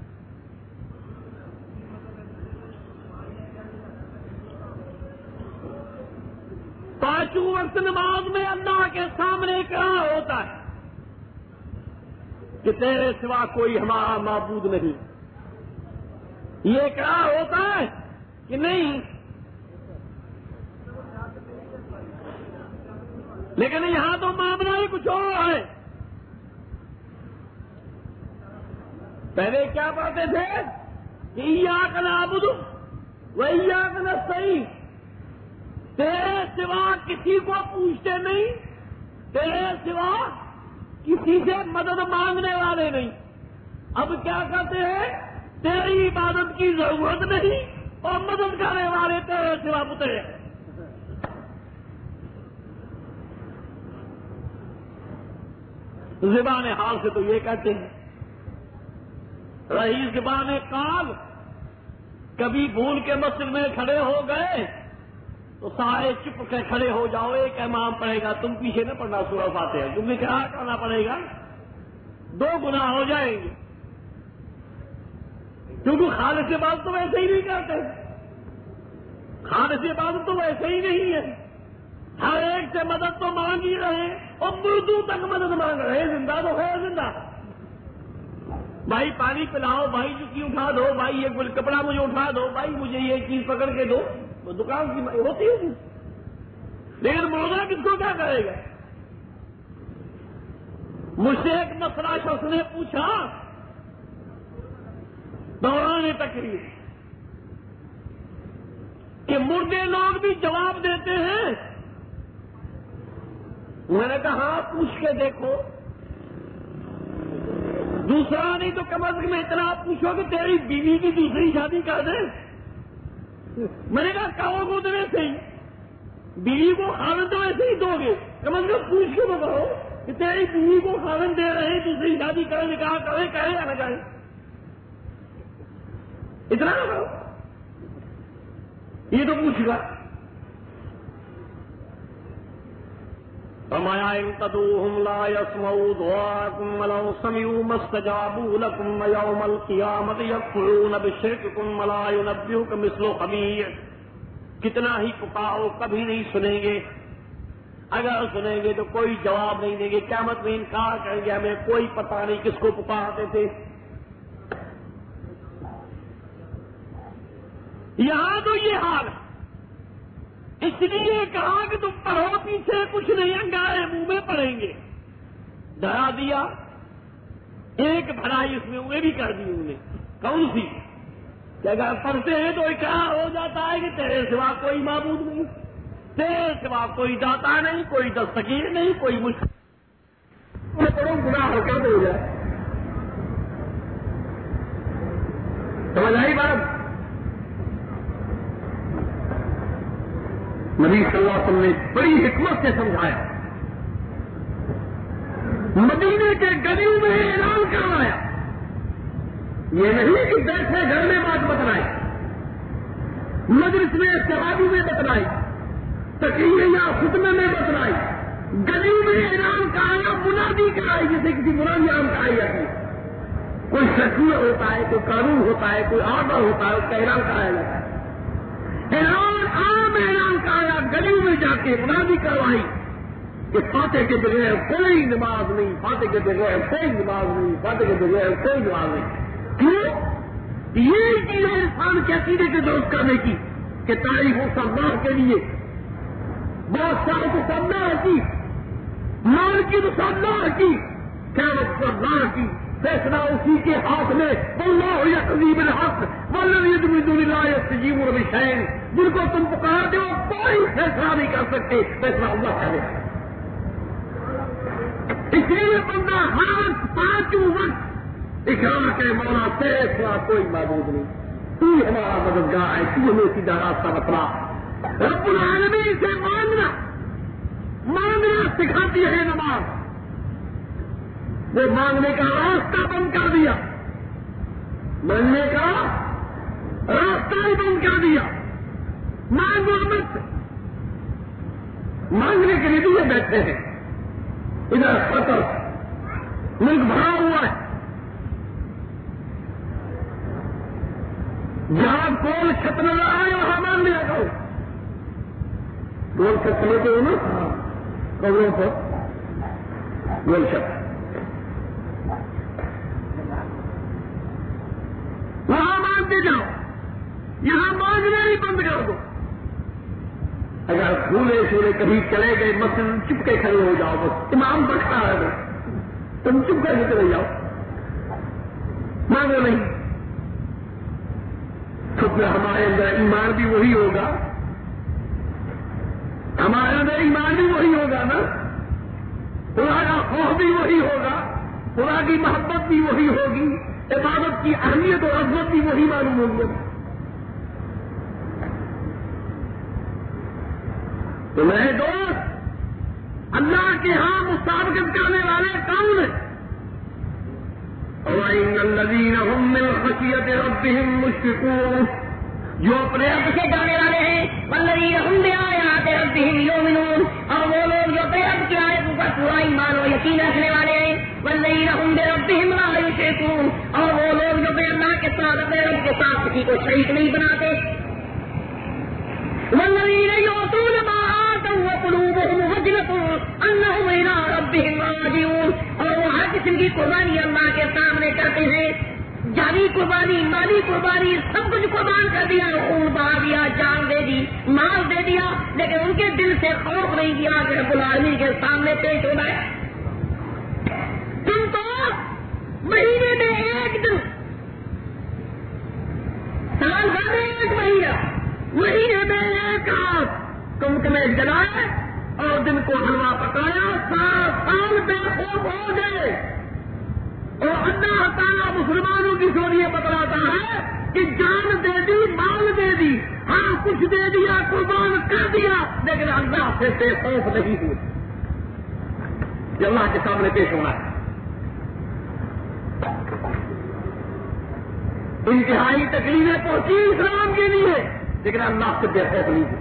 پانچوں وقت نماز میں اللہ کے سامنے اقرار ہوتا ہے کہ تیرے سوا کوئی ہمارا معبود نہیں۔ یہ اقرار ہوتا ہے کہ نہیں؟ لیکن یہاں تو معاملہ ہی کچھ اور ہے. پہلے کیا پڑھتے تھے کہ ایاک نعبد و ایاک نستعین، تیرے سوا کسی کو پوچھتے نہیں، تیرے سوا کسی سے مدد مانگنے والے نہیں. اب کیا کہتے ہیں؟ تیری عبادت کی ضرورت نہیں اور مدد کرنے والے تیرے سوا پترے. زبان حال سے تو یہ کہتے ہیں. رہی زبان قال، کبھی بھول کے مسجد میں کھڑے ہو گئے تو سارے چپ کے کھڑے ہو جاؤ، ایک امام پڑھے گا، تم پیچھے نہ پڑھنا سورہ فاتحہ، تم نے کیا کرنا پڑے گا، دو گناہ ہو جائیں گے. کیونکہ خالص عبادت تو ویسے ہی نہیں کرتے، خالص عبادت تو ویسے ہی نہیں ہے. ہر ایک سے مدد تو مانگ ہی رہے اور مردوں تک مدد مانگ رہے. زندہ تو ہے زندہ، بھائی پانی پلاؤ، بھائی جوتی اٹھا دو، بھائی یہ کپڑا مجھے اٹھا دو، بھائی مجھے یہ چیز پکڑ کے دو، وہ دکان کی ہوتی ہے. لیکن مولا کس کو کیا کرے گا؟ مجھ سے ایک مسئلہ شخص نے پوچھا دوران تقریر کہ مردے لوگ بھی جواب دیتے ہیں. میں نے کہا ہاں پوچھ کے دیکھو. دوسرا نہیں تو کم از کم اتنا پوچھو کہ تیری بیوی کی دوسری شادی کر دے. میں نے کہا کہو گو تو ویسے ہی، بیوی کو خاوند تو ویسے ہی دو گے، کم از کم پوچھ کے بتاؤ کہ تیری بیوی کو خاوند دے رہے دوسری شادی کرے، نکاح کرے، کہے یا نہ کہے. اتنا نہ کرو، یہ تو پوچھ گا. فرمایا ان تدعوهم لا يسمعوا دعاءكم ولو سمعوا ما استجابوا لكم ويوم القيامة يكفرون بشرككم ولا ينبئك مثل خبير. کتنا ہی پکارو کبھی نہیں سنیں گے، اگر سنیں گے تو کوئی جواب نہیں دیں گے، قیامت میں انکار کریں گے ہمیں کوئی پتہ نہیں کس کو پکارتے تھے. یہاں تو یہ حال ہے. اس لیے کہا کہ تم پڑھو، پیچھے کچھ نہیں، انگارے منہ میں پڑھیں گے. ڈرا دیا، ایک بھرائی اس میں وہ بھی کر دی انہوں نے. کون سی؟ کہ اگر پڑھتے ہیں تو اقرار ہو جاتا ہے کہ تیرے سوا کوئی معبود نہیں، تیرے سوا کوئی داتا نہیں، کوئی دستگیر نہیں، کوئی مشکل. میں پڑھوں گناہ ہو کر دے جائے. سمجھ آئی بات؟ نبی صلی اللہ علیہ وسلم نے بڑی حکمت سے سمجھایا. مدینے کے گلیوں میں اعلان کروایا. یہ نہیں کہ بیٹھے گھر میں بات بتلائی، مجلس میں شرابی میں بتلائی، تقریر یا خطبے میں بتلائی، گلیوں میں اعلان کرایا، منادی کرائی، جیسے کسی منادی عام کرائی جاتی ہے. کوئی شکیہ ہوتا ہے، کوئی قانون ہوتا ہے، کوئی آرڈر ہوتا ہے، اس کا اعلان کرایا جاتا ہے. اعلان عام اعلان کرایا، گلیوں میں جا کے منادی کروائی کہ فاتح کے بغیر کوئی نماز نہیں، فاتح کے بغیر کوئی نماز نہیں، فاتح کے بغیر کوئی نماز نہیں. کیوں؟ یہ چیز ہے انسان کے عقیدے کے درست کرنے کی کہ تاریخ و سردار کے لیے بہت سارے تو سردار کی، مال کی تو سردار کی، قیامت سردار کی، فیصلہ اسی کے ہاتھ میں. واللہ یقضی بالحق والذین من دون اللہ یستجیبون بشیء. جن کو تم پکارتے ہو کوئی فیصلہ نہیں کر سکتے، فیصلہ اللہ کرے. اس لیے بندہ ہر وقت پانچوں وقت اقرار کے مولا تیرے سوا کوئی معبود نہیں، تو ہمارا مددگار ہے، تو ہمیں سیدھا راستہ بتلا. رب العالمین سے مانگنا مانگنا سکھاتی ہے نماز. وہ مانگنے کا راستہ بند کر دیا، مانگنے کا راستہ ہی بند کر دیا. مانگو مت، مانگنے کے لیے بھی یہ بیٹھے ہیں. ادھر خطر ملک بھرا ہوا ہے، جہاں گول چھت نظر آئے وہاں مان لیا کرو. گول چھت لیتے ہو نا قبروں پر، گول چھت وہاں مانگتے جاؤ، یہاں مانگنا ہی بند کر دو. اگر بھولے سولے کبھی چلے گئے مسجد چپ کے کھڑے ہو جاؤ، بس امام بچتا ہے بس تم چپ کر کے چلے جاؤ، مانگو نہیں. تو پھر ہمارے اندر ایمان بھی وہی ہوگا، ہمارے اندر ایمان بھی وہی ہوگا نا، خدا کا خوف بھی وہی ہوگا، خدا کی محبت بھی وہی ہوگی، عبادت کی اہمیت اور عظمت بھی وہی معلوم ہوگی. تو میرے دوست، اللہ کے ہاں مسابقت کرنے والے کون ہیں؟ وَإِنَّ الَّذِينَ هُمْ مِنْ خَشْيَةِ رَبِّهِمْ مُشْفِقُونَ، جو اپنے رب سے ڈرنے والے ہیں. وَالَّذِينَ هُمْ بِآيَاتِ رَبِّهِمْ يُؤْمِنُونَ، اور وہ لوگ جو اپنے رب کی آیتوں پر پورا ایمان و یقین رکھنے والے ہیں. وَالَّذِينَ هُمْ بِرَبِّهِمْ لَا يُشْرِكُونَ، اور وہ لوگ جو اپنے اللہ کے ساتھ اپنے رب کے ساتھ کسی کو شریک نہیں بناتے. وَالَّذِينَ يُؤْتُونَ مَا آتَوْا وَقُلُوبُهُمْ وَجِلَةٌ أَنَّهُمْ إِلَىٰ رَبِّهِمْ رَاجِعُونَ، اور وہ ہر قسم کی قربانی اللہ کے سامنے کرتے ہیں، جانی قربانی، مالی قربانی، سب کچھ قربان کر دیا، خون بہا دیا، جان دے دی، مال دے دیا، لیکن ان کے دل سے خوف نہیں کیا کہ رب العالمین کے سامنے پیش ہو گئے. تم تو مہینے میں ایک دن، سال بھر میں ایک مہینہ، مہینے میں ایک رات تم تمہیں جلائے اور دن کو حلوہ پکایا، سات سال بے خوف ہو گئے. اور اللہ تعالیٰ مسلمانوں کی سوریے بتلاتا ہے کہ جان دے دی، مال دے دی، ہر کچھ دے دیا، قربان کر دیا، لیکن اللہ سے بے خوف نہیں ہوئے. یہ اللہ کے سامنے پیش ہونا ہے. انتہائی تکلیفیں پہنچی اسلام کے لیے، لیکن اللہ سے بے خوف نہیں ہوئے.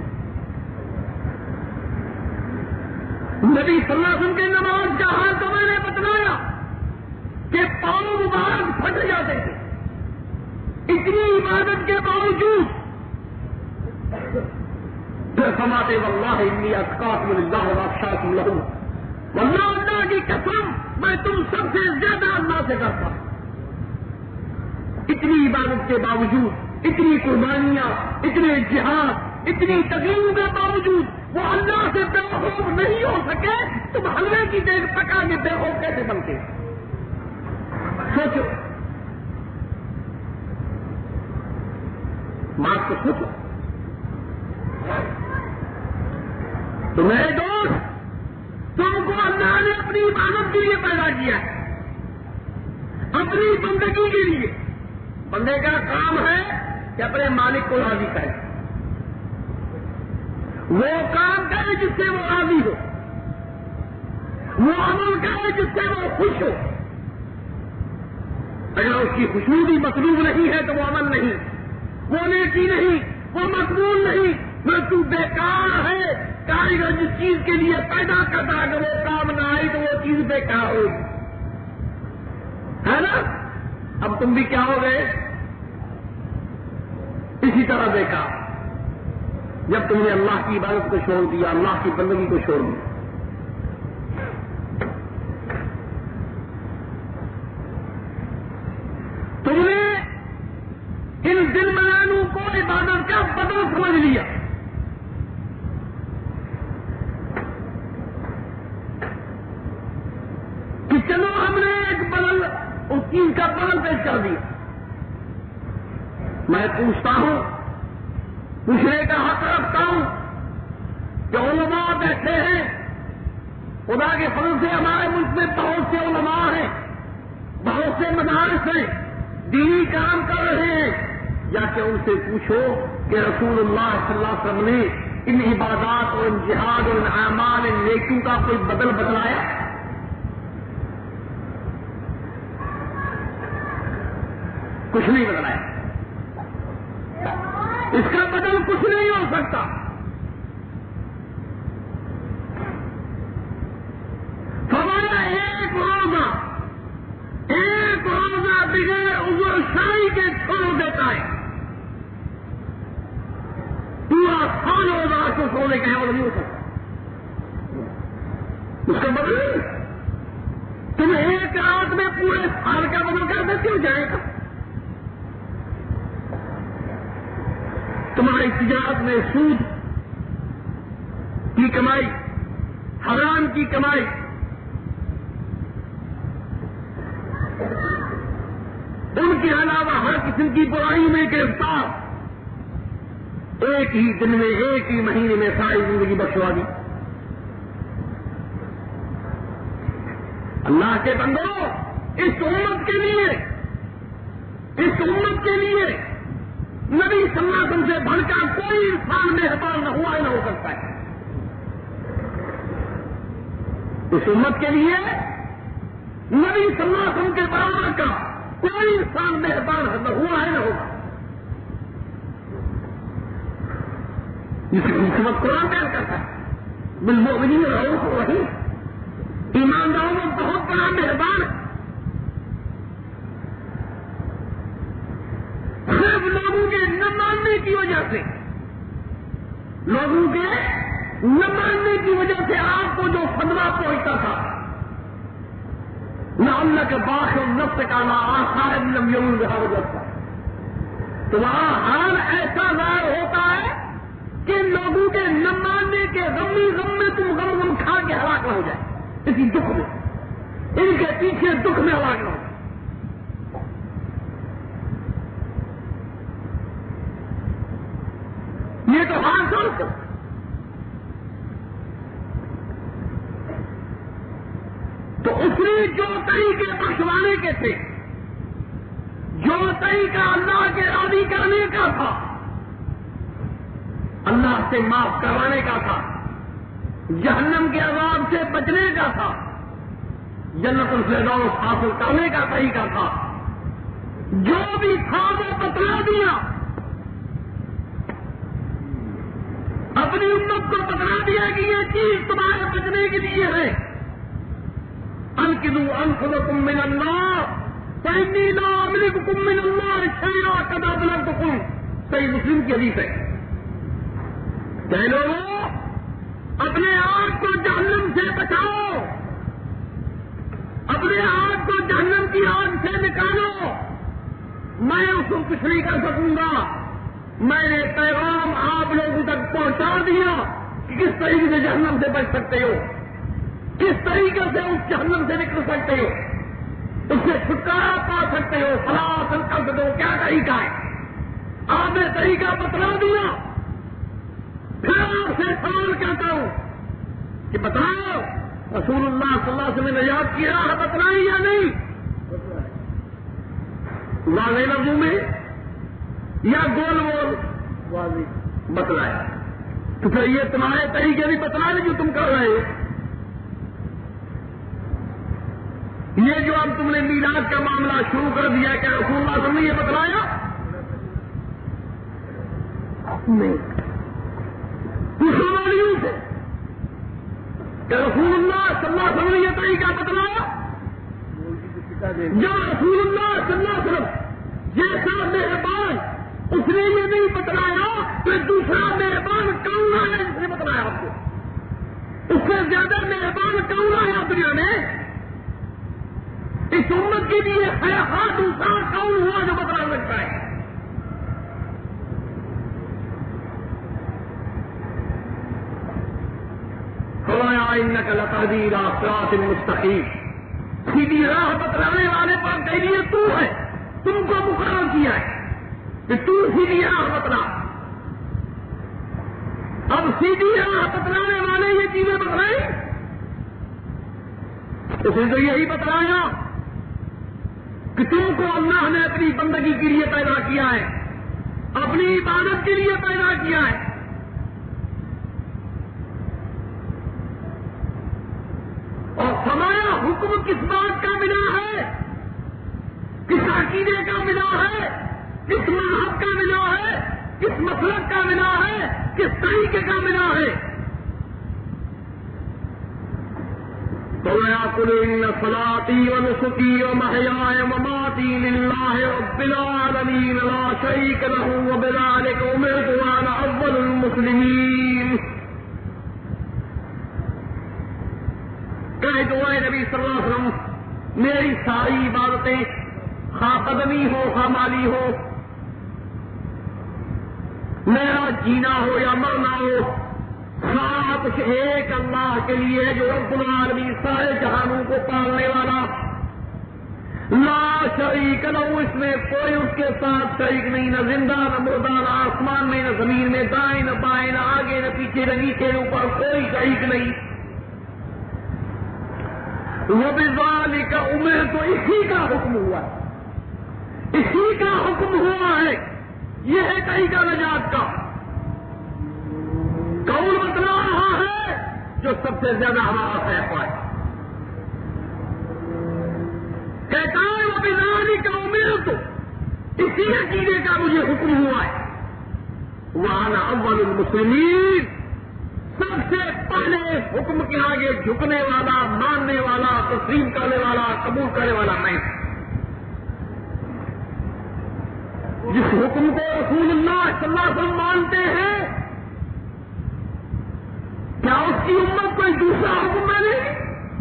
نبی صلی اللہ علیہ وسلم کے نماز کا حال تو میں نے بتلایا کہ پاؤں مبارک پھٹ جاتے تھے، اتنی عبادت کے باوجود پھر فرماتے واللہ انی اتقاکم للہ واخشاکم لہ، واللہ اللہ کی قسم میں تم سب سے زیادہ اللہ سے ڈرتا ہوں. اتنی عبادت کے باوجود، اتنی قربانیاں، اتنے جہاد، اتنی تکلیفوں کے باوجود وہ اللہ سے بے خوف نہیں ہو سکے. تم حلوے کی دیکھ پکا کے بے خوف کیسے بنتے؟ سوچو، بات کو سوچو. تو میرے دوست، تم کو اللہ نے اپنی عبادت کے لیے پیدا کیا ہے، اپنی بندگی کے لیے. بندے کا کام ہے کہ اپنے مالک کو راضی کرے، وہ کام کرے جس سے وہ راضی ہو، وہ عمل کرے جس سے وہ خوش ہو. اگر اس کی خوشنودی مطلوب نہیں ہے تو وہ عمل نہیں، وہ نیکی نہیں، وہ مقبول نہیں. میں تو بیکار ہے. کاریگر جس چیز کے لیے پیدا کرتا اگر وہ کام نہ آئی تو وہ چیز بیکار ہوگی، ہے نا؟ اب تم بھی کیا ہو گئے؟ اسی طرح دیکھا جب تم نے اللہ کی عبادت کو چھوڑ دیا، اللہ کی بندگی کو چھوڑ دیا. تم نے ان دن ملانوں کو عبادت کا بدل سمجھ لیا. کہ چلو ہم نے ایک بدل اس چیز کا بدل پیش کر دیا. میں پوچھتا ہوں، پوچھنے کا حق رکھتا ہوں کہ علماء بیٹھے ہیں، خدا کے فضل سے ہمارے ملک میں بہت سے علماء ہیں، بہت سے مدارس ہیں، دینی کام کر رہے ہیں. یا کہ ان سے پوچھو کہ رسول اللہ صلی اللہ علیہ وسلم نے ان عبادات اور ان جہاد اور ان اعمال، ان نیکیوں کا کوئی بدل بدلایا؟ کچھ نہیں بدلایا. اس کا بدل کچھ نہیں ہو سکتا. ہمارا ایک روزہ ایک روزہ بغیر عذر شرعی کے چھوڑ دیتا ہے، پورا سال روزہ کو چھوڑنے کا عمل نہیں ہو سکتا. اس کا بدل تم ایک رات میں پورے سال کا بدل کر دیتے ہو جائے گا. تمہاری تجارت میں سود، کی کمائی، حرام کی کمائی، ان کے علاوہ ہر قسم کی برائی میں گرفتار، ایک ہی دن میں ایک ہی مہینے میں ساری زندگی بخشوا دی۔ اللہ کے بندو، اس امت کے لیے اس امت کے لیے نبی صلی اللہ علیہ وسلم سے بڑھ کر کوئی انسان مہربان نہ ہوا ہی نہ ہو سکتا ہے۔ اس امت کے لیے نبی صلی اللہ علیہ وسلم کے برابر کا کوئی انسان مہربان نہ ہوا ہے نہ ہوگا۔ اس وقت قرآن بیان کرتا ہے بالمؤمنین رؤوف رحیم، ایمانداروں میں بہت بڑا مہربان ہے۔ صرف لوگوں کے نہ ماننے کی وجہ سے لوگوں کے نہ ماننے کی وجہ سے آپ کو جو فتویٰ پہنچتا تھا، نہ اللہ کے باش اور نفس کا نہ آثار لم یمن رہا وجہ تھا، تو وہاں حال ایسا ظاہر ہوتا ہے کہ لوگوں کے نہ ماننے کے غمی غم میں تم غم غم کھا کے ہلاک نہ ہو جائے، اسی دکھ میں، ان کے پیچھے دکھ میں ہلاک نہ ہو جائے۔ یہ تو حال سال کر تو اس نے جو طریقے بخشوانے کے تھے، جو طریقہ اللہ کے راضی کرنے کا تھا، اللہ سے معاف کروانے کا تھا، جہنم کے عذاب سے بچنے کا تھا، جنت الفردوس حاصل کرنے کا طریقہ تھا، جو بھی تھا وہ بتلا دیا، اپنی امت کو بتلا دیا کہ یہ چیز تمہارے بچنے کے لیے ہے۔ انقذوا انفسکم من النار فإنی لا املککم من النار شیئا قد ابلغتکم، صحیح مسلم کی حدیث ہے۔ کہ لوگوں اپنے آپ کو جہنم سے بچاؤ، اپنے آپ کو جہنم کی آگ سے نکالو، میں اس کو کچھ نہیں کر سکوں گا۔ میں نے پیغام آپ لوگوں تک پہنچا دیا کہ کس طریقے سے جہنم سے بچ سکتے ہو، کس طریقے سے اس جہنم سے نکل سکتے ہو، اس سے چھٹکارا پا سکتے ہو، فلاح کر دو کیا طریقہ ہے، آپ نے طریقہ بتلا دیا۔ پھر آپ سے سوال کرتا ہوں کہ بتاؤ رسول اللہ صلی اللہ علیہ وسلم نے یاد کیا ہے بتلائی یا نہیں؟ واضح لفظوں میں یا گول وول بتلایا؟ تو پھر یہ تمہارے طریقے بھی بتلا دیں جو تم کر رہے ہو۔ یہ جو اب تم نے میلاد کا معاملہ شروع کر دیا، کیا رسول اللہ صلی اللہ علیہ وسلم نے یہ بتلایا؟ نہیں۔ والیوں سے کہ رسول اللہ صلی اللہ علیہ وسلم نے یہ طریقہ بتلایا؟ جب رسول اللہ صلی اللہ علیہ وسلم جیسا مہربان اس نے یہ نہیں بتلایا تو دوسرا مہربان کون ہے جس نے بتلایا آپ کو؟ اس سے زیادہ مہربان کون ہے دنیا میں؟ اس امت کے لیے ہے ہر دوسرا کون ہوا جو بتلا سکتا ہے؟ فرمایا انک لتہدی الی صراط مستقیم، سیدھی راہ بتلانے والے پر کے لیے تو ہے، تم کو مقرر کیا ہے کہ تو سیدھی راہ بتلا۔ اب سیدھی راہ بتلانے والے یہ چیزیں بتلائیں، اس نے تو یہی بتلایا کہ تم کو اللہ نے اپنی بندگی کے لیے پیدا کیا ہے، اپنی عبادت کے لیے پیدا کیا ہے۔ اور فرمایا حکم کس بات کا بنا ہے، کس عقیدے کا بنا ہے، کس مذہب کا بنا ہے، کس مسلک کا بنا ہے، کس طریقے کا بنا ہے؟ فرمایا قل ان صلاتی ونسکی ومحیای ومماتی للہ رب العالمین لا شریک لہ وبذلک امرت وانا اول المسلمین۔ کہہ دو اے نبی صلی اللہ علیہ وسلم، میری ساری عبادتیں خواہ قدمی ہو خواہ مالی ہو، میرا جینا ہو یا مرنا ہو، سارا کچھ ایک اللہ کے لیے ہے جو رب العالمین سارے جہانوں کو پالنے والا، لا شریک لہو، اس میں کوئی اس کے ساتھ شریک نہیں، نہ زندہ نہ مردہ، نہ آسمان میں نہ زمین میں، دائیں نہ بائیں، نہ آگے نہ پیچھے، نہ نیچے نہ اوپر، کوئی شریک نہیں۔ وَبِذَلِكَ أُمِرْتُ، اسی کا حکم ہوا ہے، اسی کا حکم ہوا ہے، یہ ہے طریقہ نجات کا۔ کون بتلا رہا ہے؟ جو سب سے زیادہ ہمارا فیصلہ ہے، کہتا ہے وَبِذَلِكَ أُمِرْتُ، اسی عقیدے کا مجھے حکم ہوا ہے۔ وَأَنَا أَوَّلُ الْمُسْلِمِينَ، سب سے پہلے حکم کے آگے جھکنے والا، ماننے والا، تسلیم کرنے والا، قبول کرنے والا میں۔ جس حکم کو رسول اللہ صلی اللہ علیہ وسلم مانتے ہیں، کیا اس کی امت کوئی دوسرا حکم مانے گی؟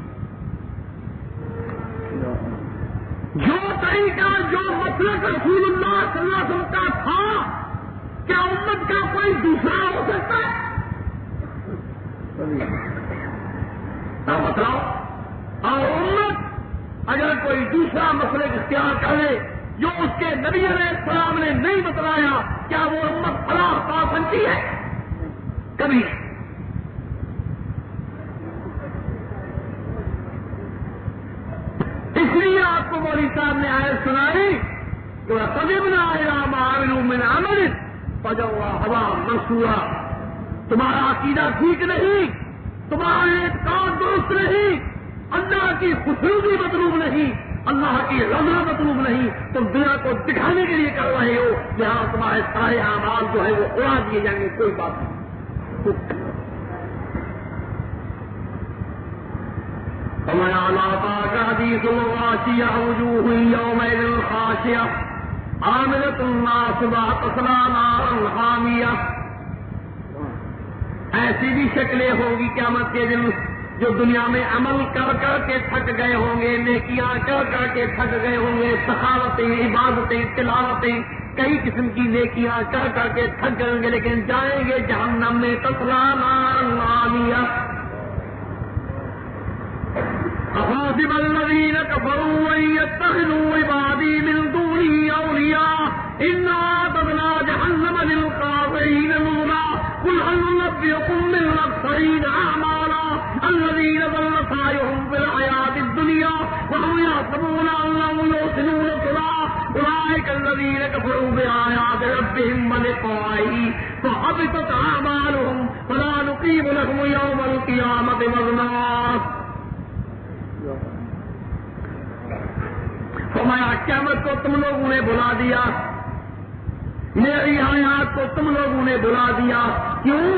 جو طریقہ، جو مسلک رسول اللہ صلی اللہ علیہ وسلم کا تھا، کیا امت کا کوئی دوسرا ہو سکتا ہے؟ آپ بتاؤ۔ اور امت اگر کوئی دوسرا مسلک اختیار کرے جو اس کے نبی علیہ السلام نے نہیں بتلایا، کیا وہ امت فلاح پا سکتی ہے؟ کبھی۔ اس لیے آپ کو مولوی صاحب نے آیت سنائی کہ قدمنا الی ما عملوا من عمل فجعلناہ ھباء منثورا، تمہارا عقیدہ ٹھیک نہیں، تمہارا اعتقاد درست نہیں، اللہ کی خوشنودی مطلوب نہیں، اللہ کی رضا مطلوب نہیں، تم دنیا کو دکھانے کے لیے کر رہے ہو، یہاں تمہارے سارے اعمال جو ہے وہ اڑا دیے جائیں گے، کوئی بات نہیں۔ فَمَا لَاقَاكَ حَدِيثُ الْغَاشِيَةِ وُجُوهٌ يَوْمَئِذٍ خَاشِعَةٌ عَامِلَةٌ نَاصِبَةٌ تَصْلَىٰ نَارًا حَامِيَةً، ایسی بھی شکلیں ہوں گی قیامت کے دن جو دنیا میں عمل کر کر کے تھک گئے ہوں گے، نیکیاں کر کر کے تھک گئے ہوں گے، سخاوتیں، عبادتیں، تلاوتیں، کئی قسم کی نیکیاں کر کر کے تھک گئے گے، لیکن جائیں گے جہنم میں، تصلیٰ نارا حامیہ۔ أَفَحَسِبَ الَّذِينَ كَفَرُوا أَن يَتَّخِذُوا عِبَادِي مِن دُونِي أَوْلِيَاءَ إِنَّا أَعْتَدْنَا جَهَنَّمَ لِلْكَافِرِينَ نُزُلًا قُلْ هَلْ نُنَبِّئُكُم بِالْأَخْسَرِينَ أَعْمَالًا الَّذِينَ ضَلَّ سَعْيُهُمْ فِي الْحَيَاةِ الدُّنْيَا وَهُمْ يَحْسَبُونَ أَنَّهُمْ يُحْسِنُونَ صُنْعًا أُولَٰئِكَ الَّذِينَ كَفَرُوا بِآيَاتِ رَبِّهِمْ وَلِقَائِهِ فَحَبِطَتْ أَعْمَالُهُمْ فَلَا نُقِيمُ لَهُمْ يَوْمَ الْقِيَامَةِ وَزْنًا۔ فرمایا قیامت کو تم لوگوں نے بلا دیا، میری آیات کو تم لوگوں نے بلا دیا، کیوں؟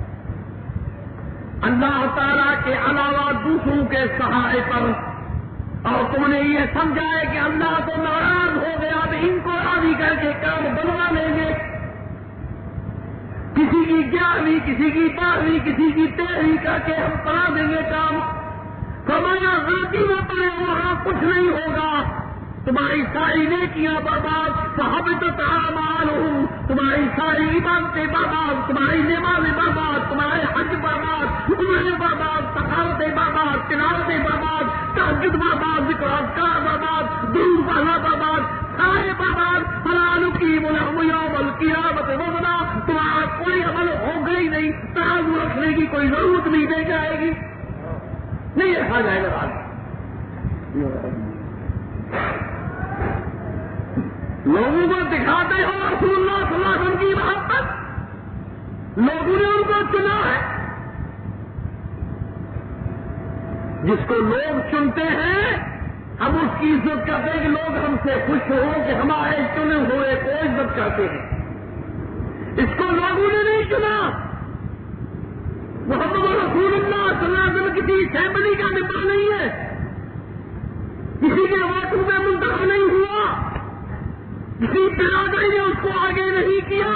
اللہ تعالیٰ کے علاوہ دوسروں کے سہارے پر، اور تم نے یہ سمجھا ہے کہ اللہ تو ناراض ہو گیا تو ان کو راضی کر کے کام بنوا لیں گے، کسی کی گیارہویں، کسی کی بارہویں، کسی کی تیرہویں کر کے ہم کرا دیں گے کام۔ فرمایا غلطی میں پڑے وہاں کچھ نہیں ہوگا، تمہاری ساری نیکیاں برباد، فحبطت اعمالہم، تمہاری ساری عبادتیں برباد، تمہاری نمازیں برباد، تمہارے حج برباد، عمریں برباد، سخاوتیں برباد، تلاوتیں برباد، تہجد برباد، ذکر و اذکار برباد، درود پڑھنا برباد، سارے برباد۔ فلا نقیم لہم یوم القیامۃ وزنا، تمہارا کوئی عمل ہوگا ہی نہیں، ترازو رکھنے کی کوئی ضرورت نہیں دی جائے گی، نہیں رکھا جائے گا۔ لوگوں کو دکھاتے ہو رسول اللہ صلی اللہ علیہ وسلم کی محبت، لوگوں نے ان کو چنا ہے، جس کو لوگ چنتے ہیں ہم اس کی عزت کرتے ہیں کہ لوگ ہم سے خوش ہو کہ ہمارے چنے ہوئے کو عزت کرتے ہیں، اس کو لوگوں نے نہیں چنا۔ محمد رسول اللہ صلی اللہ علیہ وسلم کسی اسمبلی کا ممبر نہیں ہے، کسی کے ووٹوں میں منتخب نہیں ہوا، کسی برادری نے اس کو آگے نہیں کیا،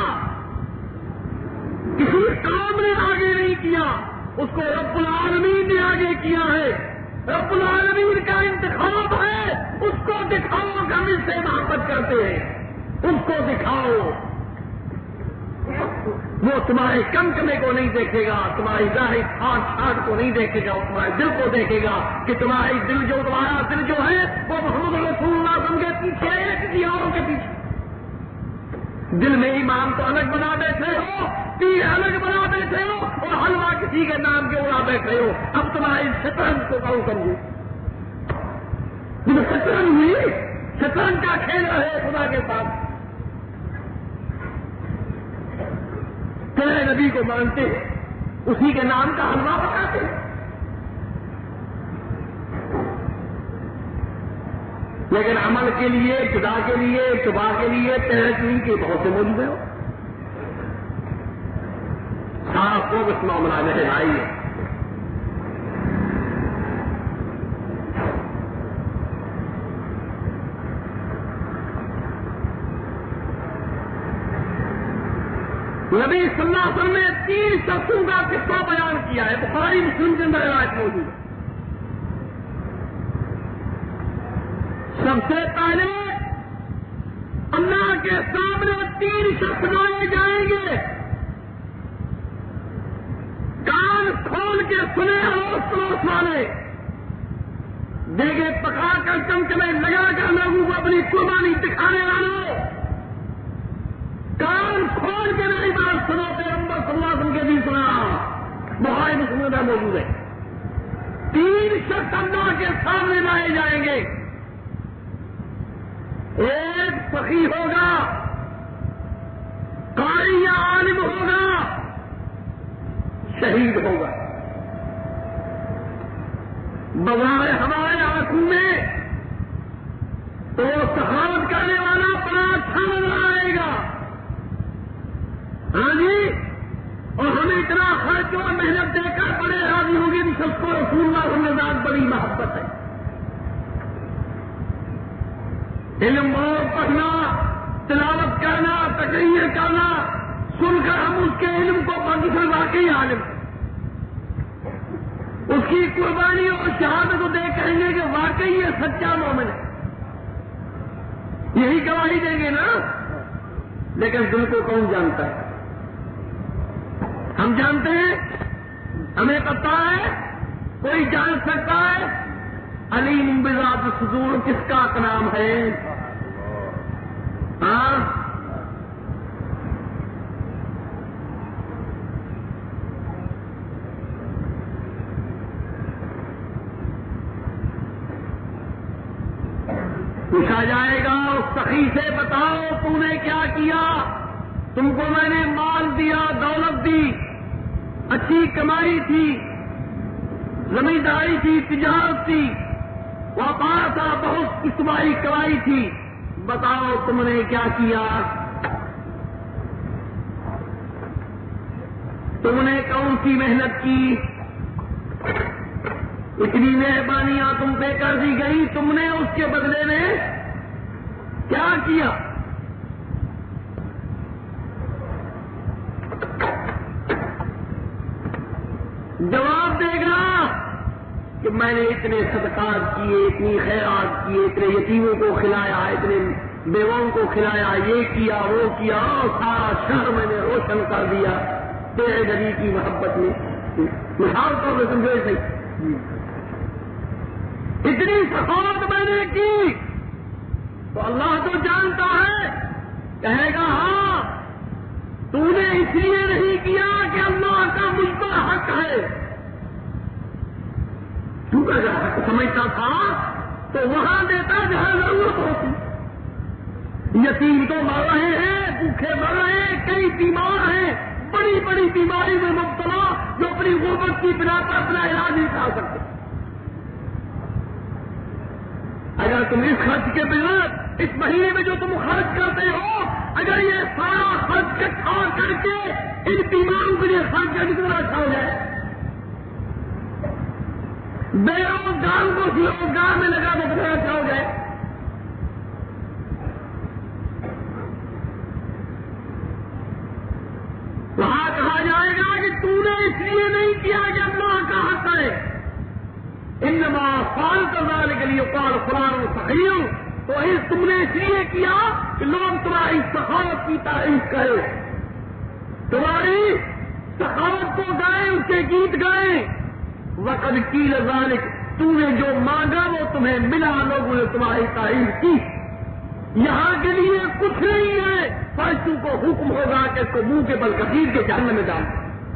کسی قوم نے آگے نہیں کیا، اس کو رب العالمین نے آگے کیا ہے، رب العالمین کا انتخاب ہے، اس کو دکھاؤ کہ ہم اس سے محبت کرتے ہیں، اس کو دکھاؤ۔ وہ تمہارے کمکمے کو نہیں دیکھے گا، تمہاری ظاہری چھاٹ چھاٹ کو نہیں دیکھے گا، وہ تمہارے دل کو دیکھے گا کہ تمہاری دل جو تمہارا دل جو ہے وہ محمد رسول اللہ صلی اللہ علیہ وسلم کے پیچھے ہے، کسی اور کے پیچھے۔ دل میں ایمان تو الگ بنا بیٹھے ہو، تیر الگ بنا بیٹھے ہو، اور حلوہ کسی کے نام کے اڑا بیٹھے ہو۔ اب تمہاری شطرنج کو کہوں سمجھو، جب شطرنج ہوئی، شطرنج کا کھیل رہے خدا کے ساتھ، تیرے نبی کو مانتے ہیں، اسی کے نام کا حلوہ پکاتے ہیں، لیکن عمل کے لیے، خدا کے لیے، شبہ کے لیے تیرے چوئی کے بہت سے موجود ہیں۔ سارا خوب اس معاملہ میں آئی ہے۔ نبی صلی اللہ علیہ وسلم نے تین شخصوں کا قصہ بیان کیا ہے، بخاری مسلم کے اندر روایت موجود ہے۔ سب سے پہلے اللہ کے سامنے تین شخص لائے جائیں گے، کان کھول کے سنے اڑوس پڑوس والے، دیگے پکا کر چمچمے لگا کر لوگوں کو اپنی قربانی دکھانے والوں، کان کھول کے میری بات سنو، پیغمبر صلی اللہ علیہ وسلم کے بھی سنا، بخاری مسلم میں موجود ہے۔ تین شخص اللہ کے سامنے لائے جائیں گے، ایک فقیہ ہوگا، قاری یا عالم ہوگا، شہید ہوگا۔ بغیر ہمارے آنکھوں میں تو وہ سخاوت کرنے والا بڑا اچھا نظر آئے گا، ہاں جی، اور ہمیں اتنا خرچ اور محنت دے کر بڑے راضی ہوں گے کہ سب کو رسول اللہ صلی اللہ علیہ وسلم بڑی محبت ہے۔ علم اور پڑھنا، تلاوت کرنا، تقریر کرنا، سن کر ہم اس کے علم کو پاکستان واقعی عالم، اس کی قربانی اور شہادت کو دیکھ کہیں گے کہ واقعی یہ سچا مومن ہے، یہی گواہی دیں گے نا۔ لیکن دل کو کون جانتا ہے؟ ہم جانتے ہیں، ہمیں پتا ہے، کوئی جان سکتا ہے؟ علیم بذات الصدور کس کا نام ہے؟ ہاں، پوچھا جائے گا اس سخی سے، بتاؤ تم نے کیا کیا؟ تم کو میں نے مال دیا، دولت دی، اچھی کمائی تھی، زمینداری تھی، تجارت تھی، وپار تھا، بہت کچھ تمہاری کمائی تھی، بتاؤ تم نے کیا کیا؟ تم نے کون سی محنت کی؟ اتنی مہربانیاں تم پہ کر دی گئی، تم نے اس کے بدلے میں کیا کیا؟ جواب دے گا کہ میں نے اتنے صدقات کیے، اتنی خیرات کیے، اتنے یتیموں کو کھلایا، اتنے بیواؤں کو کھلایا، یہ کیا وہ کیا، سارا شہر میں نے روشن کر دیا تیرے نبی کی محبت میں۔ مثال طور پہ سمجھو صحیح، اتنی سخاوت میں نے کی تو اللہ تو جانتا ہے، کہے گا ہاں تو نے اس لیے نہیں کیا کہ اللہ کا مجھ پر حق ہے، تو اگر حق سمجھتا تھا تو وہاں دیتا جہاں ضرورت ہوتی۔ یتیم تو مر رہے ہیں، بھوکے مر رہے ہیں، کئی بیمار ہیں، بڑی بڑی بیماری میں مبتلا، جو اپنی غربت کی بنا پر اپنا علاج نہیں کرا سکتے۔ اگر تم اس خرچ کے بنا اس مہینے میں جو تم خرچ کرتے ہو، اگر یہ سارا خرچ اکٹھا کر کے ان بیماروں کے لیے خرچ کرنے کتنا اچھا ہو جائے، بے روزگار کو روزگار میں لگا تو کتنا اچھا ہو جائے۔ وہاں کہا جائے گا کہ تو نے اس لیے نہیں کیا کہ اللہ کا حق ہے، انما فعلت ذلك ليقال فلان سخي، تو تم نے اس لیے کیا کہ لوگ تمہاری سخاوت کی تعریف کرے، تمہاری سخاوت کو گائے، اس کے گیت گائے. وقد قیل ذالک، تم نے جو مانگا وہ تمہیں ملا، لوگوں نے تمہاری تعریف کی. یہاں کے لیے کچھ نہیں ہے، فرشتوں کو حکم ہوگا کہ اس کو منہ کے بل کثیر کے جہنم میں ڈال.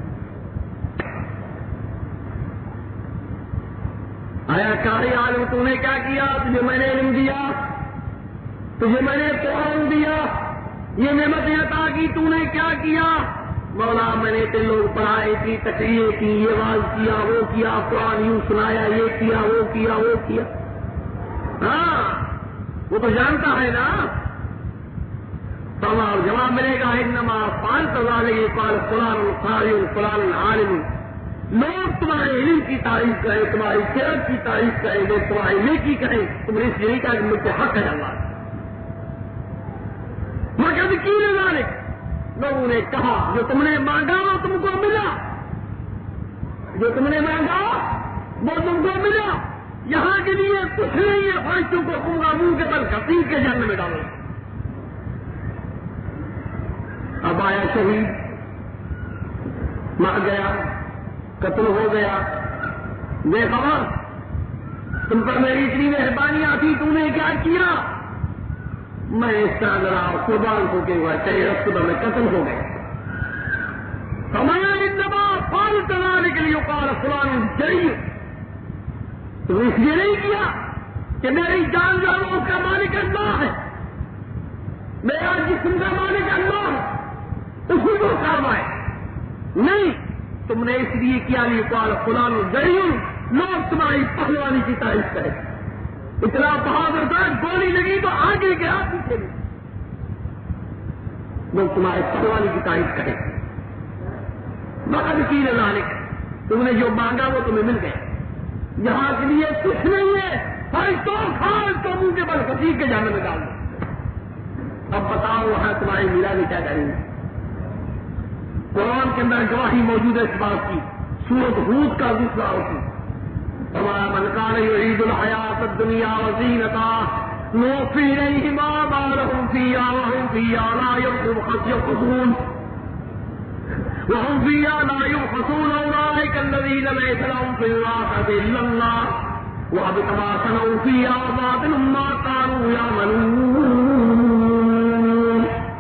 آیا کاری عالم تو نے کیا کیا؟ تجھے میں نے علم دیا، تجھے میں نے قرآن دیا، یہ نعمتیں عطا کی، تو نے کیا کیا؟ مولا میں نے تے لوگ پڑھائے، اتنی تقریر کی، یہ واز کیا، وہ کیا، قرآن یوں سنایا، یہ کیا، وہ کیا، وہ کیا. ہاں وہ تو جانتا ہے نا. سوال جواب ملے گا انما پانچ سوال یہ قال فلان قاری فلان عالم. لوگ تمہارے علم کی تعریف کریں، تمہاری صحت کی تعریف کریں گے، تمہاری نیکی کریں، تم نے اس لیے کہا کہ مجھ سے حق ہے اللہ. مگر کی ذالک، لوگوں نے کہا جو تم نے مانگا وہ تم کو ملا، جو تم نے مانگا وہ تم کو ملا. یہاں کے لیے کچھ نہیں ہے، فرشتوں کو پورا منہ کے بل کثیر کے جہنم میں ڈالو. اب آیا شہید، مر گیا، قتل ہو گیا. بے خبر تم پر میری اتنی مہربانیاں تھی، تم نے کیا کیا؟ میں اس طرح ذرا قربان ہو کے ہوا چاہیے رسول میں قتل ہو گئے. ہمارا انما پال چلانے کے لیے قال فلان جری. تم نے اس لیے نہیں کیا کہ میری جان جو ہے اس کا مالک اللہ ہے، میرا جسم کا مالک اللہ ہے، اسی کو کروائے. نہیں، تم نے اس لیے کیا لیے قال فلان جری، لوگ تمہاری پہلوانی کی تعریف کریں. اتنا بہادر تھا، گولی لگی تو آگے گیا، پیچھے نہیں. لوگ تمہارے پہلوانی کی تعریف کریں. مقد کی ذالک، تم نے جو مانگا وہ تمہیں مل گیا. یہاں کے لیے کچھ نہیں ہے، فرشتوں خاص کو منہ کے بل کثیر کے جہنم میں ڈال دو. اب بتاؤ وہاں تمہاری میرا بھی کیا کریں گے؟ قرآن کے اندر گواہی موجود ہے اس بات کی. سورۃ ہود کا دوسرا حکم، ہمارا من کان یرید الحیات الدنیا وزینتها نوفی الیہم اعمالهم فیہا وہم فیہا لا یبخسون وهم فيها لا يبخسون أولئك الذين ليس لهم في الآخرة إلا الله وحبط ما صنعوا فيها وباطل ما كانوا يعملون.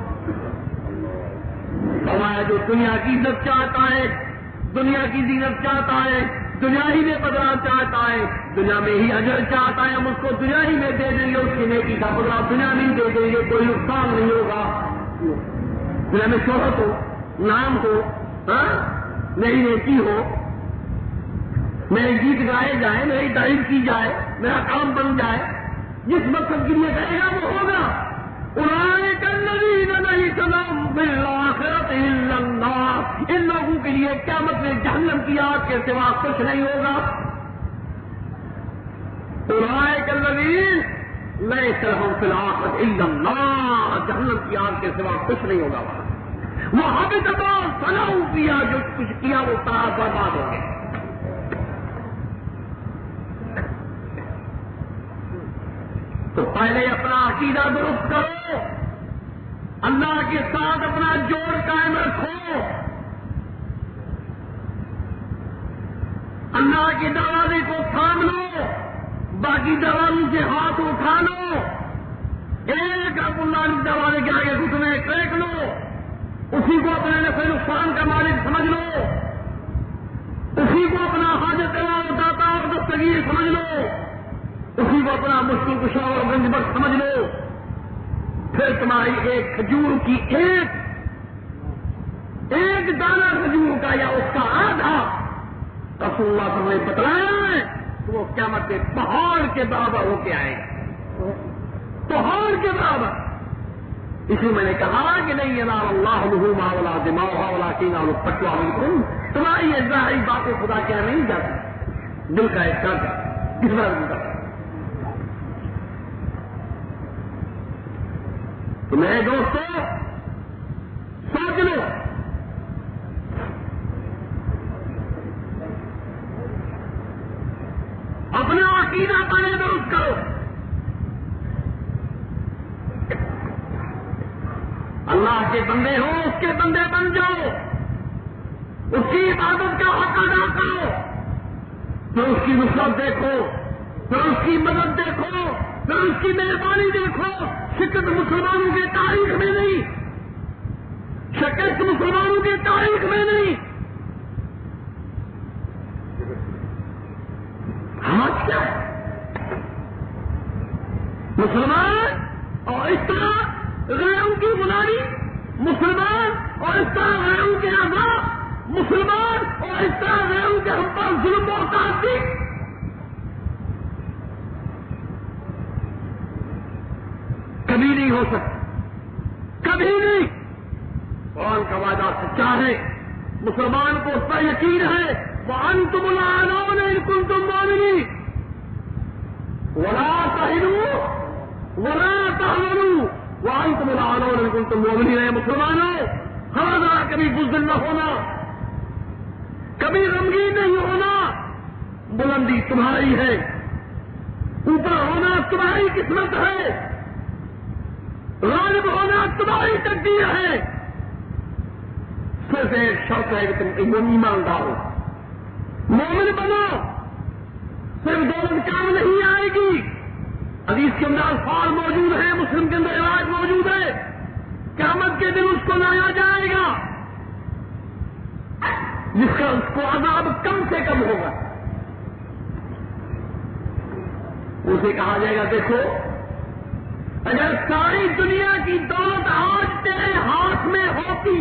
فرمایا جو دنیا کی عزت چاہتا ہے، دنیا کی زینت چاہتا ہے، دنیا ہی میں بدلہ چاہتا ہے، دنیا میں ہی اجر چاہتا ہے، ہم اس کو دنیا ہی میں دے دیں گے، اس کی نیکی کا بدلہ دنیا میں دے دیں گے، کوئی نقصان نہیں ہوگا. دنیا میں شہرت ہو، نام ہو، ہاں میری نیکی ہو، میرے گیت گائے جائیں، میری تعریف کی جائے، میرا کام بن جائے، جس مقصد کے لیے کہے گا وہ ہوگا. اولئک الذین لیس لہم فی الآخرۃ الا النار، ان لوگوں کے لیے قیامت میں جہنم کی آگ کے سوا کچھ نہیں ہوگا. اولئک الذین لیس لہم فی الآخرۃ الا النار، جہنم کی آگ کے سوا کچھ نہیں ہوگا. وہ حبط ما صنعوا فیہا، جو کچھ کیا وہ سارا برباد ہو گیا. تو پہلے اپنا عقیدہ درست کرو، اللہ کے ساتھ اپنا جوڑ قائم رکھو، اللہ کے دروازے کو تھام لو، باقی دروازوں سے ہاتھ اٹھا لو. ایک رب اللہ کے دروازے کے آگے گھٹنے ٹیک لو، اسی کو اپنے نفع نقصان کا مالک سمجھ لو، اسی کو اپنا حاجت روا داتا اور دستگیر سمجھ لو، اسی کو اپنا مشکل کشا اور گنج بخش سمجھ لو. پھر تمہاری ایک کھجور کی ایک ایک دانہ کھجور کا یا اس کا آدھا رسول اللہ صلی اللہ علیہ وسلم نے بتلایا ہے تو وہ قیامت کے پہاڑ کے برابر ہو کے آئے گا، پہاڑ کے برابر. اس لیے میں نے کہا کہ نہیں ینال اللہ لحومہا ولا دماؤہا ولکن ینالہ التقوی منکم. تمہاری یہ ظاہری باتیں خدا کیا نہیں جاتی، دل کا احساس کس بار ملتا. تو میرے دوستو سوچ لو، اپنا عقیدہ پہلے درست کرو. اللہ کے بندے ہو، اس کے بندے بن جاؤ. اس کی عبادت کا حق ادا کرو، پھر اس کی نصرت دیکھو، پھر اس کی مدد دیکھو، پھر اس کی مہربانی دیکھو۔ شکست مسلمانوں کی تاریخ میں نہیں، شکست مسلمانوں کی تاریخ میں نہیں۔ آج کیا ہے؟ مسلمان اور اس طرح غیروں کی غلامی، مسلمان اور اس طرح غیروں کے عذاب، مسلمان اور اس طرح غیروں کے ہم پر ظلم و تعدی۔ کبھی نہیں ہو سکتا، کبھی نہیں۔ قرآن کا وعدہ سچا ہے، مسلمان کو اس پر یقین ہے۔ وَأَنْتُمُ الْأَعْلَوْنَ إِن كُنتُم مُّؤْمِنِينَ وَلَا تَهِنُوا وَلَا تَحْزَنُوا وَأَنْتُمُ الْأَعْلَوْنَ إِن كُنتُم مُّؤْمِنِينَ۔ مسلمانوں، خبردار کبھی بزدل نہ ہونا، کبھی غمگین نہیں ہونا۔ بلندی تمہاری ہے، اوپر ہونا تمہاری قسمت ہے، غالب ہونا تمہاری تقدیر ہے۔ صرف ایک شرط ہے کہ تم ایماندار ہو، مومن بنو۔ صرف دولت کام نہیں آئے گی۔ حدیث کے اندر الفاظ موجود ہیں، مسلم کے اندر علاج موجود ہے۔ قیامت کے دن اس کو لایا جائے گا جس کا اس کو عذاب کم سے کم ہوگا۔ اسے کہا جائے گا دیکھو، اگر ساری دنیا کی دولت آج تیرے ہاتھ میں ہوتی،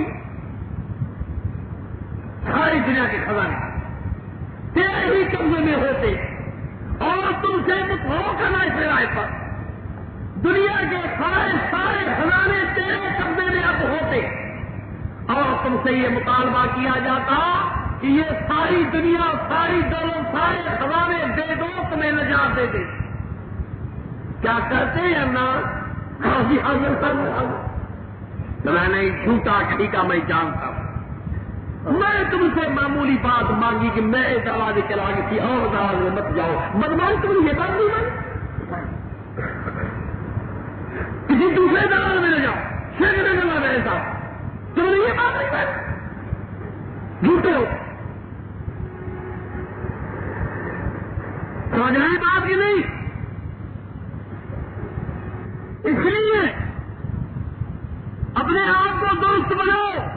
ساری دنیا کے خزانے تیرے ہی قبضے میں ہوتے اور تم سے متفق کرنا اس رائے پر دنیا کے سارے سارے خزانے تیرے قبضے میں اب ہوتے اور تم سے یہ مطالبہ کیا جاتا کہ یہ ساری دنیا، ساری دولت، سارے خزانے دے دو، تمہیں نجات دے دے، کیا کرتے یا نہ؟ حاضر حاضر کر میں نے جھوٹا ٹھیکا میں جانتا ہوں۔ میں تم سے معمولی بات مانگی کہ میں اس دروازے کے آگے کسی اور دروازے میں مت جاؤ، بدمان تم نے یہ بات نہیں مانی، کسی دوسرے دروازے میں نہ جاؤ، شیخ نے کہا میرے ساتھ تم نے یہ بات نہیں مانی، جھوٹے ہو۔ سمجھ رہے بات کی نہیں؟ اس لیے اپنے آپ کو درست بناؤ۔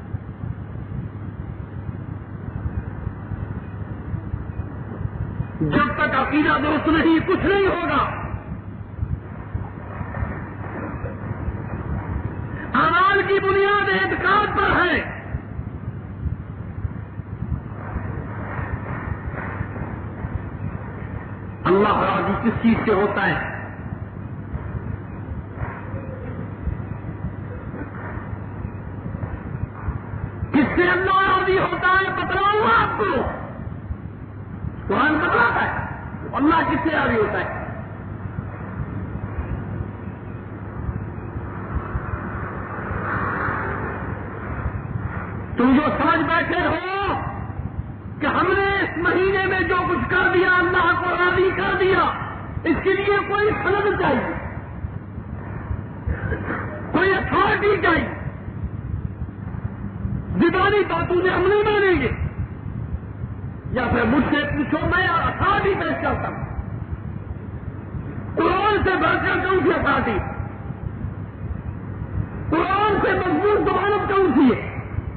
جب تک عقیدہ درست نہیں کچھ نہیں ہوگا۔ اعمال کی بنیاد اعتقاد پر ہے۔ اللہ راضی کس چیز سے ہوتا ہے؟ کس سے اللہ راضی ہوتا ہے بتلاؤں آپ کو؟ قرآن بتلاتا ہے اللہ کس سے راضی ہوتا ہے۔ تم جو سمجھ بیٹھے ہو کہ ہم نے اس مہینے میں جو کچھ کر دیا اللہ کو راضی کر دیا، اس کے لیے کوئی سند چاہیے، کوئی اتھارٹی چاہیے، زبانی باتوں سے ہم نہیں مانیں گے، یا پھر مجھ سے پوچھو میں اتھارٹی پیش کرتا ہوں، قرآن سے بڑھ کر کون سی اتھارٹی، قرآن سے مضبوط ضمانت کون سی ہے،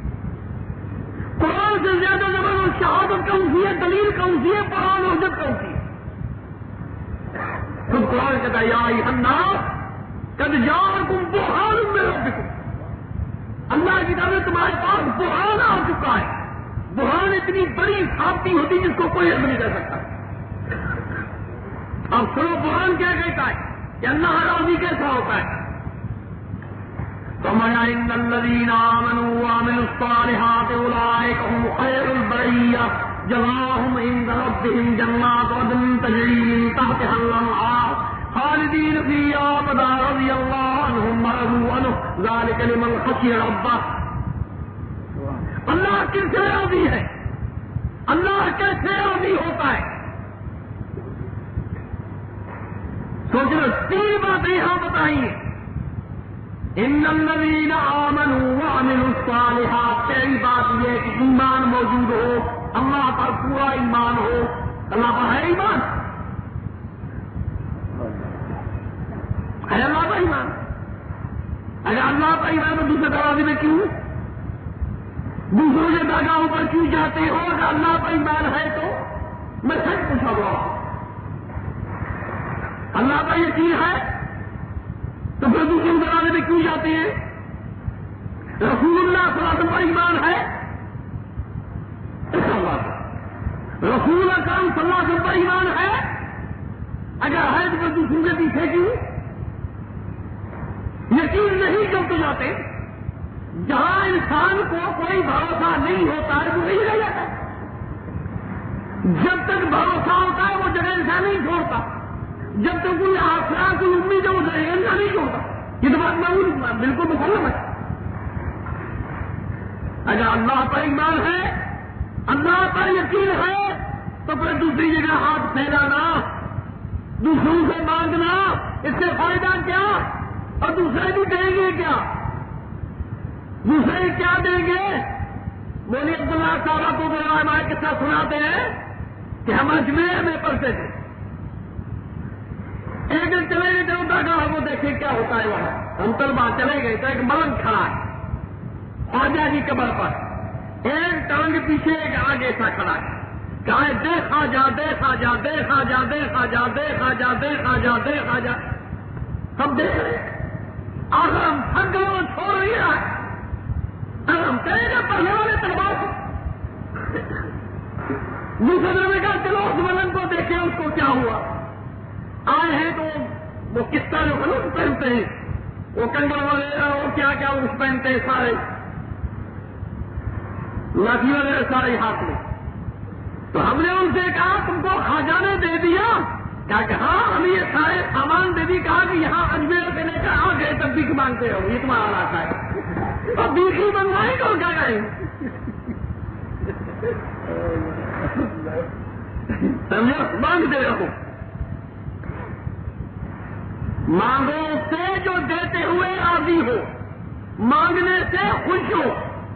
قرآن سے زیادہ زبان اور شہادت کون سی ہے، دلیل کون سی ہے، قرآن اور حجت کون سی ہے؟ تم قرآن کہتا ہے یا ایھا الناس قد جاءکم برہان من ربکم، اللہ کی طرف سے تمہارے پاس برہان آ چکا ہے۔ برہان اتنی بڑی ثابتی ہوتی جس کو کوئی علم نہیں کر سکتا۔ اب سنو برہان کیا کہتا ہے کہ اللہ راضی کیسا ہوتا ہے؟ فرمایا ان الذین آمنوا وعملوا الصالحات اولئک هم خیر البریہ جزاؤہم عند ربہم جنات عدن تجری من تحتها الانہار خالدین فیہا ابدا رضی اللہ عنہم ورضوا عنہ ذلک لمن خشی ربہ۔ اللہ کس سے راضی ہے؟ اللہ کیسے راضی ہوتا ہے؟ سوچنا تین باتیں یہاں بتائیے۔ ان الذین آمنوا وعملوا الصالحات، پہلی بات یہ ہے کہ ایمان موجود ہو، اللہ پر پورا ایمان ہو. اللہ پر ہے ایمان، ہے اللہ پر ایمان. اگر اللہ پر ایمان تو دوسرے دروازے میں کیوں، دوسروں کے درگاہوں پر کیوں جاتے ہو؟ اگر اللہ پر ایمان ہے تو میں سچ پوچھا ہوا اللہ پر یقین ہے تو پھر دوسرے دروازے میں کیوں جاتے ہیں؟ رسول اللہ صلی اللہ علیہ وسلم پر ایمان ہے، رسول اکرم صلی اللہ علیہ وسلم پر ایمان ہے، اگر ہے تو پھر دوسروں کے پیچھے کیوں؟ یقین نہیں کب تو جاتے. جہاں انسان کو کوئی بھروسہ نہیں ہوتا ہے وہ نہیں رہ جاتا. جب تک بھروسہ ہوتا ہے وہ جگہ انسان نہیں چھوڑتا. جب تک کوئی آسرا کوئی امید ہے وہ جگہ انسان نہیں چھوڑتا. یہ تو بات میں بالکل مسلم ہے. اگر اللہ پر ایمان ہے، اللہ پر یقین ہے، تو پھر دوسری جگہ ہاتھ پھیلانا، دوسروں سے مانگنا، اس سے فائدہ کیا؟ اور دوسرے بھی دیں گے کیا؟ دوسرے کیا دیں گے؟ مولوی عبداللہ صاحب کو ہمارے قصہ سناتے ہیں کہ ہم اجمیر میں پڑھتے تھے. ایک دن چلے گئے تھے درگاہ کو دیکھیں کیا ہوتا ہے وہاں. ہم طلبا چلے گئے تو ایک ملنگ کھڑا ہے خواجہ جی قبر پر، ایک ٹانگ پیچھے ایک آگے سا کھڑا ہے. کہا دیکھا جا دیکھا جا دیکھا جا دیکھا جا دیکھا جا دیکھا جا دیکھا جا. ہم دیکھ رہے آخر ہم تھک گئے اور چھوڑ نہیں رہا ہے. ہم کہیں گے پڑھنے والے طلبا کو دوسرے نے کہا چلو اس ملنگ کو دیکھیں اس کو کیا ہوا. آئے ہیں تو وہ کس طرح جو غلط پہنتے ہیں، وہ کنگن وغیرہ وہ کیا کیا اس پہنتے ہیں، سارے لاٹھی وغیرہ سارے ہاتھ میں. تو ہم نے ان سے کہا تم کو خواجہ نے دے دیا؟ کہا کہ ہاں ہمیں یہ سارے سامان دے دی. کہا کہ یہاں اجمیر سے لے کر آ گئے تب بھی مانگتے ہو، یہ تمہارا علاقہ ہے. اب بیٹھی منگوائی تو کیا گئے سمجھو، مانگتے رہو. مانگو سے جو دیتے ہوئے راضی ہو، مانگنے سے خوش ہو.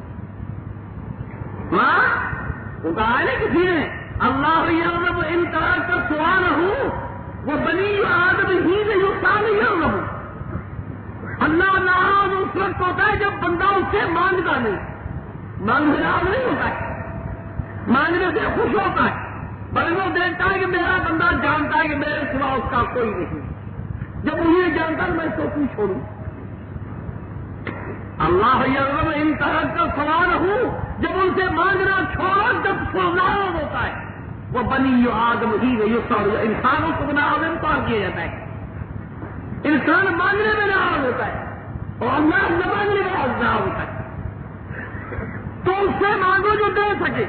ہاں وہ کہا ہے کسی نے اللہ یعلم ان طرح کا سوال ہوں وہ بنی آدم ہی سے جو سال یعلم. اللہ ناراض اس وقت ہوتا ہے جب بندہ اس سے مانگتا نہیں. مانگنے ناراض نہیں ہوتا ہے، مانگنے سے خوش ہوتا ہے. بلکہ وہ دیکھتا ہے کہ میرا بندہ جانتا ہے کہ میرے سوا اس کا کوئی نہیں. جب مجھے جانتا ہے میں اس کو کیوں چھوڑوں. اللہ یعلم ان طرح کا سوال ہوں جب ان سے مانگنا چھوڑا جب ناراض ہوتا ہے وہ بنی آدم ہی نہیں ہوتا. انسانوں کو بنا آدم پار کیا جاتا ہے. انسان مانگنے میں ناراض ہوتا ہے اور اللہ نہ مانگنے میں ناراض ہوتا ہے. تو اس سے مانگو جو دے سکے.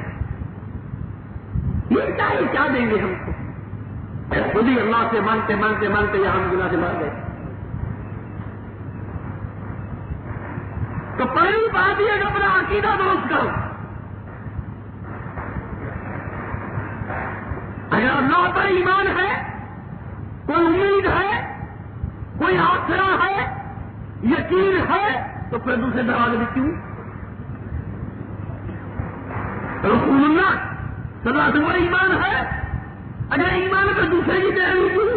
یہ چاہیے کیا دیں گے ہم کو؟ خود ہی اللہ سے مانگتے مانگتے مانگتے یہاں ہم گناہ سے مانگ گئے. تو پہلی بات یہ کہ اپنا عقیدہ درست کرو. اگر اللہ پر ایمان ہے، کوئی امید ہے، کوئی آسرا ہے، یقین ہے، تو پھر دوسرے دروازے میں کیوں؟ رسول اللہ صلی اللہ علیہ وسلم ایمان ہے، اگر ایمان تو دوسرے کی تیاری کیوں؟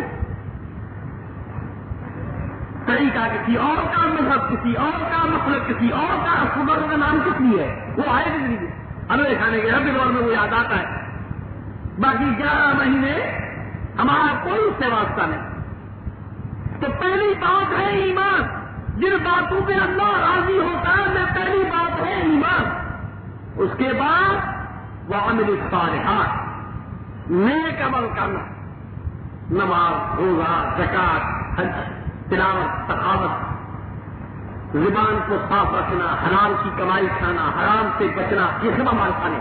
طریقہ کسی اور کا، مذہب کسی اور کا، مسلک کسی اور کا، خبر کا نام کس لیے ہے؟ وہ آئے کس لیے؟ ہمیں کھانے کے ہر دور میں وہ یاد آتا ہے. باقی گیارہ مہینے ہمارا کوئی اس سے واسطہ نہیں. تو پہلی بات ہے ایمان. جن باتوں پہ اللہ راضی ہوتا ہے میں پہلی بات ہے ایمان. اس کے بعد وعمل الصالحات، نیک عمل کرنا، نماز، روزہ، زکات، حج، تلاوت، سخاوت، زبان کو صاف رکھنا، حلال کی کمائی کھانا، حرام سے بچنا، یہ سب عمل کھانے.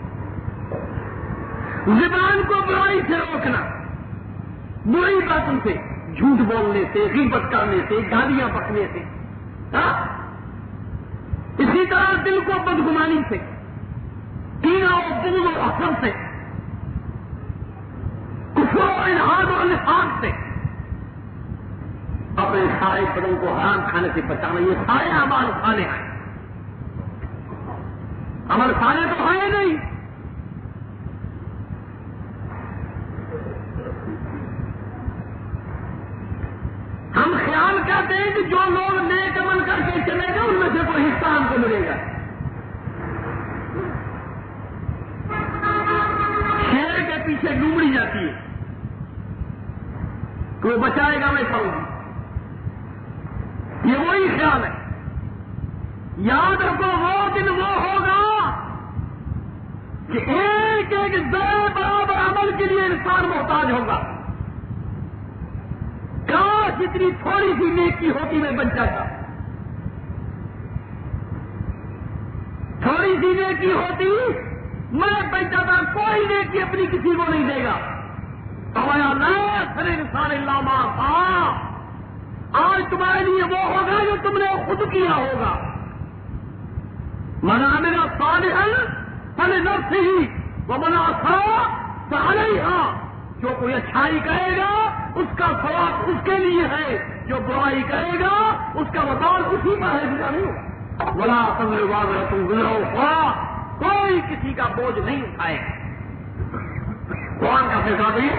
زبان کو برائی سے روکنا، بری باتوں سے، جھوٹ بولنے سے، غیبت کرنے سے، گالیاں بکنے سے. ہاں؟ اسی طرح دل کو بدگمانی سے، کینہ و بغض و حسد سے، کفر و الحاد و نفاق سے، اپنے سارے بدن کو حرام کھانے سے بچانا، یہ سارے عمل کھانے ہیں. عمل کھانے تو ہے نہیں. ہم خیال کرتے ہیں کہ جو لوگ نیک عمل کر کے چلے گا ان میں سے کوئی حصہ ہم کو ملے گا. شیر کے پیچھے ڈوبڑی جاتی ہے، کوئی بچائے گا میں کھاؤں گی. یہ وہی خیال ہے. یاد رکھو وہ دن وہ ہوگا کہ ایک ایک ذرے برابر عمل کے لیے انسان محتاج ہوگا. کاش اتنی تھوڑی سی نیکی ہوتی میں بن جاتا، تھوڑی سی نیکی ہوتی میں بن جاتا. کوئی نیکی اپنی کسی کو نہیں دے گا. فرمایا لا سر انسان اللہ ما تھا، آج تمہارے لیے وہ ہوگا جو تم نے خود کیا ہوگا. من عمل صالحا فلنفسه ومن اساء فعليها. جو کوئی اچھائی کرے گا اس کا ثواب اس کے لیے ہے، جو برائی کرے گا اس کا وبال اسی پر ہے. نہیں ولا تزر وازرة وزر اخرى، کوئی کسی کا بوجھ نہیں اٹھائے. قرآن کا فیصلہ ہے.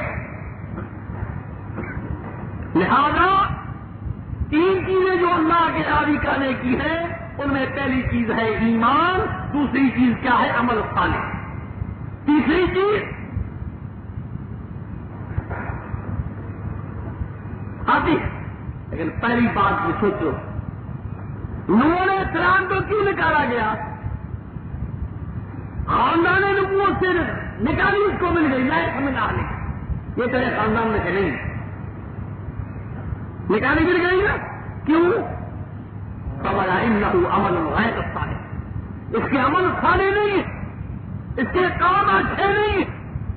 لہذا تین چیزیں جو اللہ کے راضی کرنے کی ہے ان میں پہلی چیز ہے ایمان، دوسری چیز کیا ہے عمل صالح، تیسری چیز آتی ہے. لیکن پہلی بات یہ سوچو، نوح علیہ السلام کو کیوں نکالا گیا؟ خاندان نبوت سے نکالی اس کو مل گئی. میں سمجھ آ نہیں، یہ تیرے خاندان میں سے نہیں نکالی مل گئی نا. کیوں؟ سمجھا انہو عمل غیر صالح، اس کے عمل صالح نہیں ہے، اس کے کام اچھے نہیں ہے.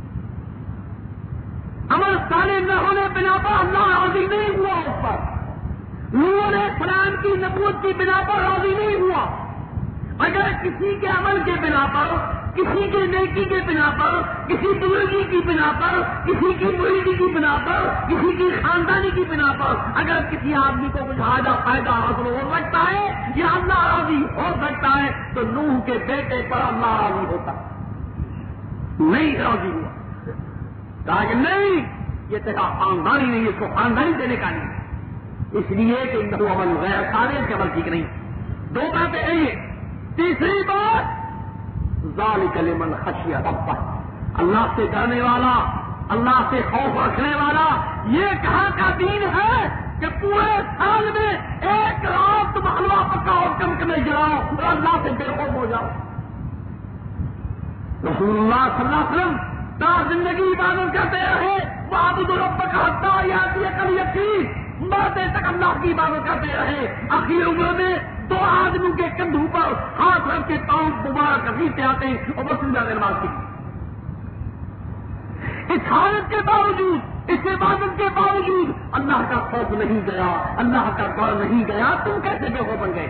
عمل صالح نہ ہونے بنا پر اللہ راضی نہیں ہوا اس پر. نوح علیہ السلام کی نبوت کی بنا پر راضی نہیں ہوا. اگر کسی کے عمل کے بنا پر، کسی کے نیکی کے بنا پر، کسی بزرگی کی بنا پر، کسی کی مریدی کی بنا پر، کسی کی خاندانی کی بنا پر اگر کسی آدمی کو کچھ حاجہ فائدہ حاصل ہو سکتا ہے یا اللہ راضی ہو سکتا ہے تو نوح کے بیٹے پر اللہ راضی ہوتا نہیں راضی ہوا. کہا کہ نہیں، یہ تیرا خاندانی نہیں، اس کو خاندانی دینے کا نہیں، اس لیے کہ انہو عمل غیر صالح، کے عمل ٹھیک نہیں. دو باتیں ہیں. تیسری بات ذالک لمن خشی ربہ، اللہ سے ڈرنے والا، اللہ سے خوف رکھنے والا. یہ کہاں کا دین ہے کہ پورے سال میں ایک رات تم حلوہ پکاؤ، کمکمے جلاؤ اور اللہ سے بے خوف ہو جاؤ. رسول اللہ صلی اللہ علیہ وسلم تا زندگی عبادت کرتے رہے. وعبد ربک حتی یاتیک الیقین، مرتے تک اللہ کی عبادت کرتے رہے. آخر عمر میں دو آدمیوں کے کندھوں پر ہاتھ رکھ کے پاؤں مبارک گھسیٹتے آتے اور بس نماز کی. اس حالت کے باوجود، اس عبادت کے باوجود اللہ کا خوف نہیں گیا، اللہ کا ڈر نہیں گیا. تم کیسے بے خوف بن گئے؟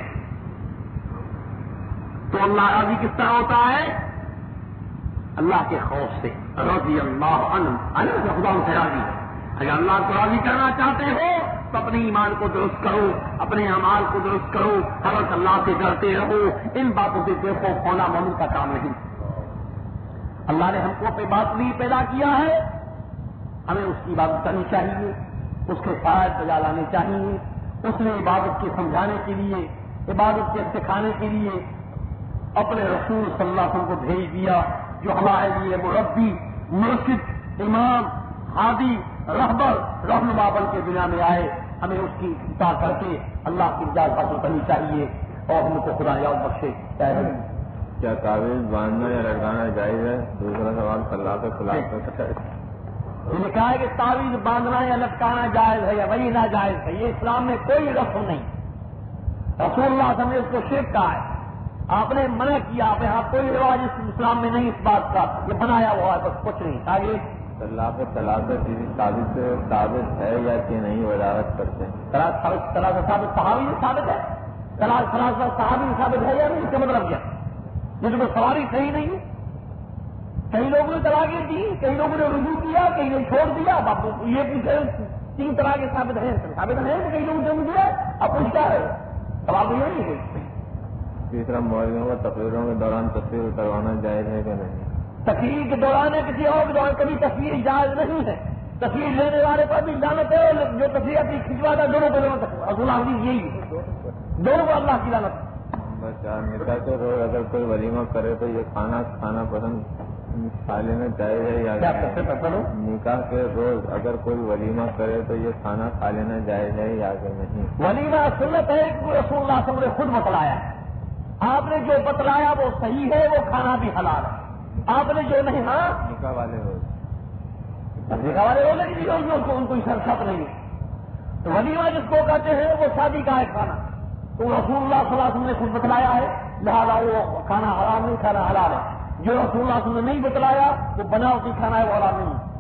تو اللہ راضی کس طرح ہوتا ہے؟ اللہ کے خوف سے. رضی اللہ عنہ، اللہ سے خدا سے راضی. اگر اللہ کو راضی کرنا چاہتے ہو تو اپنے ایمان کو درست کرو، اپنے اعمال کو درست کرو، ہر وقت اللہ سے ڈرتے رہو. ان باتوں سے بے خوف ہونا مومن کا کام نہیں. اللہ نے ہم کو اپنے بات نہیں پیدا کیا ہے، ہمیں اس کی عبادت کرنی چاہیے، اس کے فائد بجا لانے چاہیے. اس نے عبادت کے سمجھانے کے لیے، عبادت کے سکھانے کے لیے اپنے رسول صلی اللہ علیہ وسلم کو بھیج دیا، جو ہمارے لیے مربی، مرشد، امام، ہادی، رہبر، رہنما بن کے دنیا میں آئے. ہمیں اس کی اتباع کر کے اللہ کی رضا حاصل کرنی چاہیے اور ہم کو خدا یاد بخشے. کیا تعویذ باندھنا یا لٹکانا جائز ہے؟ دوسرا سوال صلاح کے خلاف ہے. یہ لکھا ہے کہ تعویذ باندھنا یا لٹکانا جائز ہے یا وہی ناجائز ہے. یہ اسلام میں کوئی رسم نہیں. رسول اللہ صلی اللہ علیہ وسلم نے اس کو شرک کہا ہے. آپ نے منع کیا. آپ یہاں کوئی رواج اس اسلام میں نہیں اس بات کا، یہ بنایا ہوا ہے بس، کچھ نہیں. آگے طلاق طلاق کسی ثابت ثابت ہے یا کہ نہیں وضاحت کرتے ہیں. طلاق ثابت طلاق ثابت صحابی سے ثابت ہے. طلاق طلاق صحابی ثابت ہے یا نہیں؟ اس کا مطلب کیا؟ یہ تو سواری صحیح نہیں ہے. کئی لوگوں نے طلاقیں دی، کئی لوگوں نے رجوع کیا، کئی نے چھوڑ دیا. اب آپ یہ پوچھے تین طرح کے ثابت ہیں ثابت ہیں کہ کئی لوگ جو مجھے اب پوچھتا ہے اب آپ یہ نہیں ہے. تیسرا مولویوں کو تقریروں کے دوران تصویر اتروانا جائز ہے کہ نہیں؟ تقریر کے دوران ہے کسی اور کے دوران کبھی تصویر جائز نہیں ہے. تصویر لینے والے پر بھی لعنت ہے اور جو تصویر اپنی کھنچواتا ہے دونوں کو لعنت ہے. رسول اللہ یہی ہے دونوں کو اللہ کی لعنت ہے. بچہ نکاح کے روز اگر کوئی ولیمہ کرے تو یہ کھانا کھانا پسند کھا لینا جائز ہے یا نہیں؟ نکاح کے روز اگر کوئی ولیمہ کرے تو یہ کھانا کھا لینا جائز ہے یا نہیں؟ ولیمہ سنت ہے کہ رسول اللہ صلی اللہ علیہ وسلم نے خود بتلایا. آپ نے جو بتلایا وہ صحیح ہے وہ کھانا بھی حلال ہے. آپ نے جو نہیں ہاں نکاح والے روز نکاح والے روز لیکن ان کو شرط نہیں ہے. تو ولیمہ جس کو کہتے ہیں وہ شادی کا ہے کھانا تو رسول اللہ صلی اللہ علیہ وسلم نے خود بتلایا ہے لہٰذا وہ کھانا حرام نہیں کھانا حلال ہے. جو رسول اللہ صلی اللہ علیہ وسلم نے نہیں بتلایا وہ بناوٹی کھانا ہے وہ حرام نہیں ہے.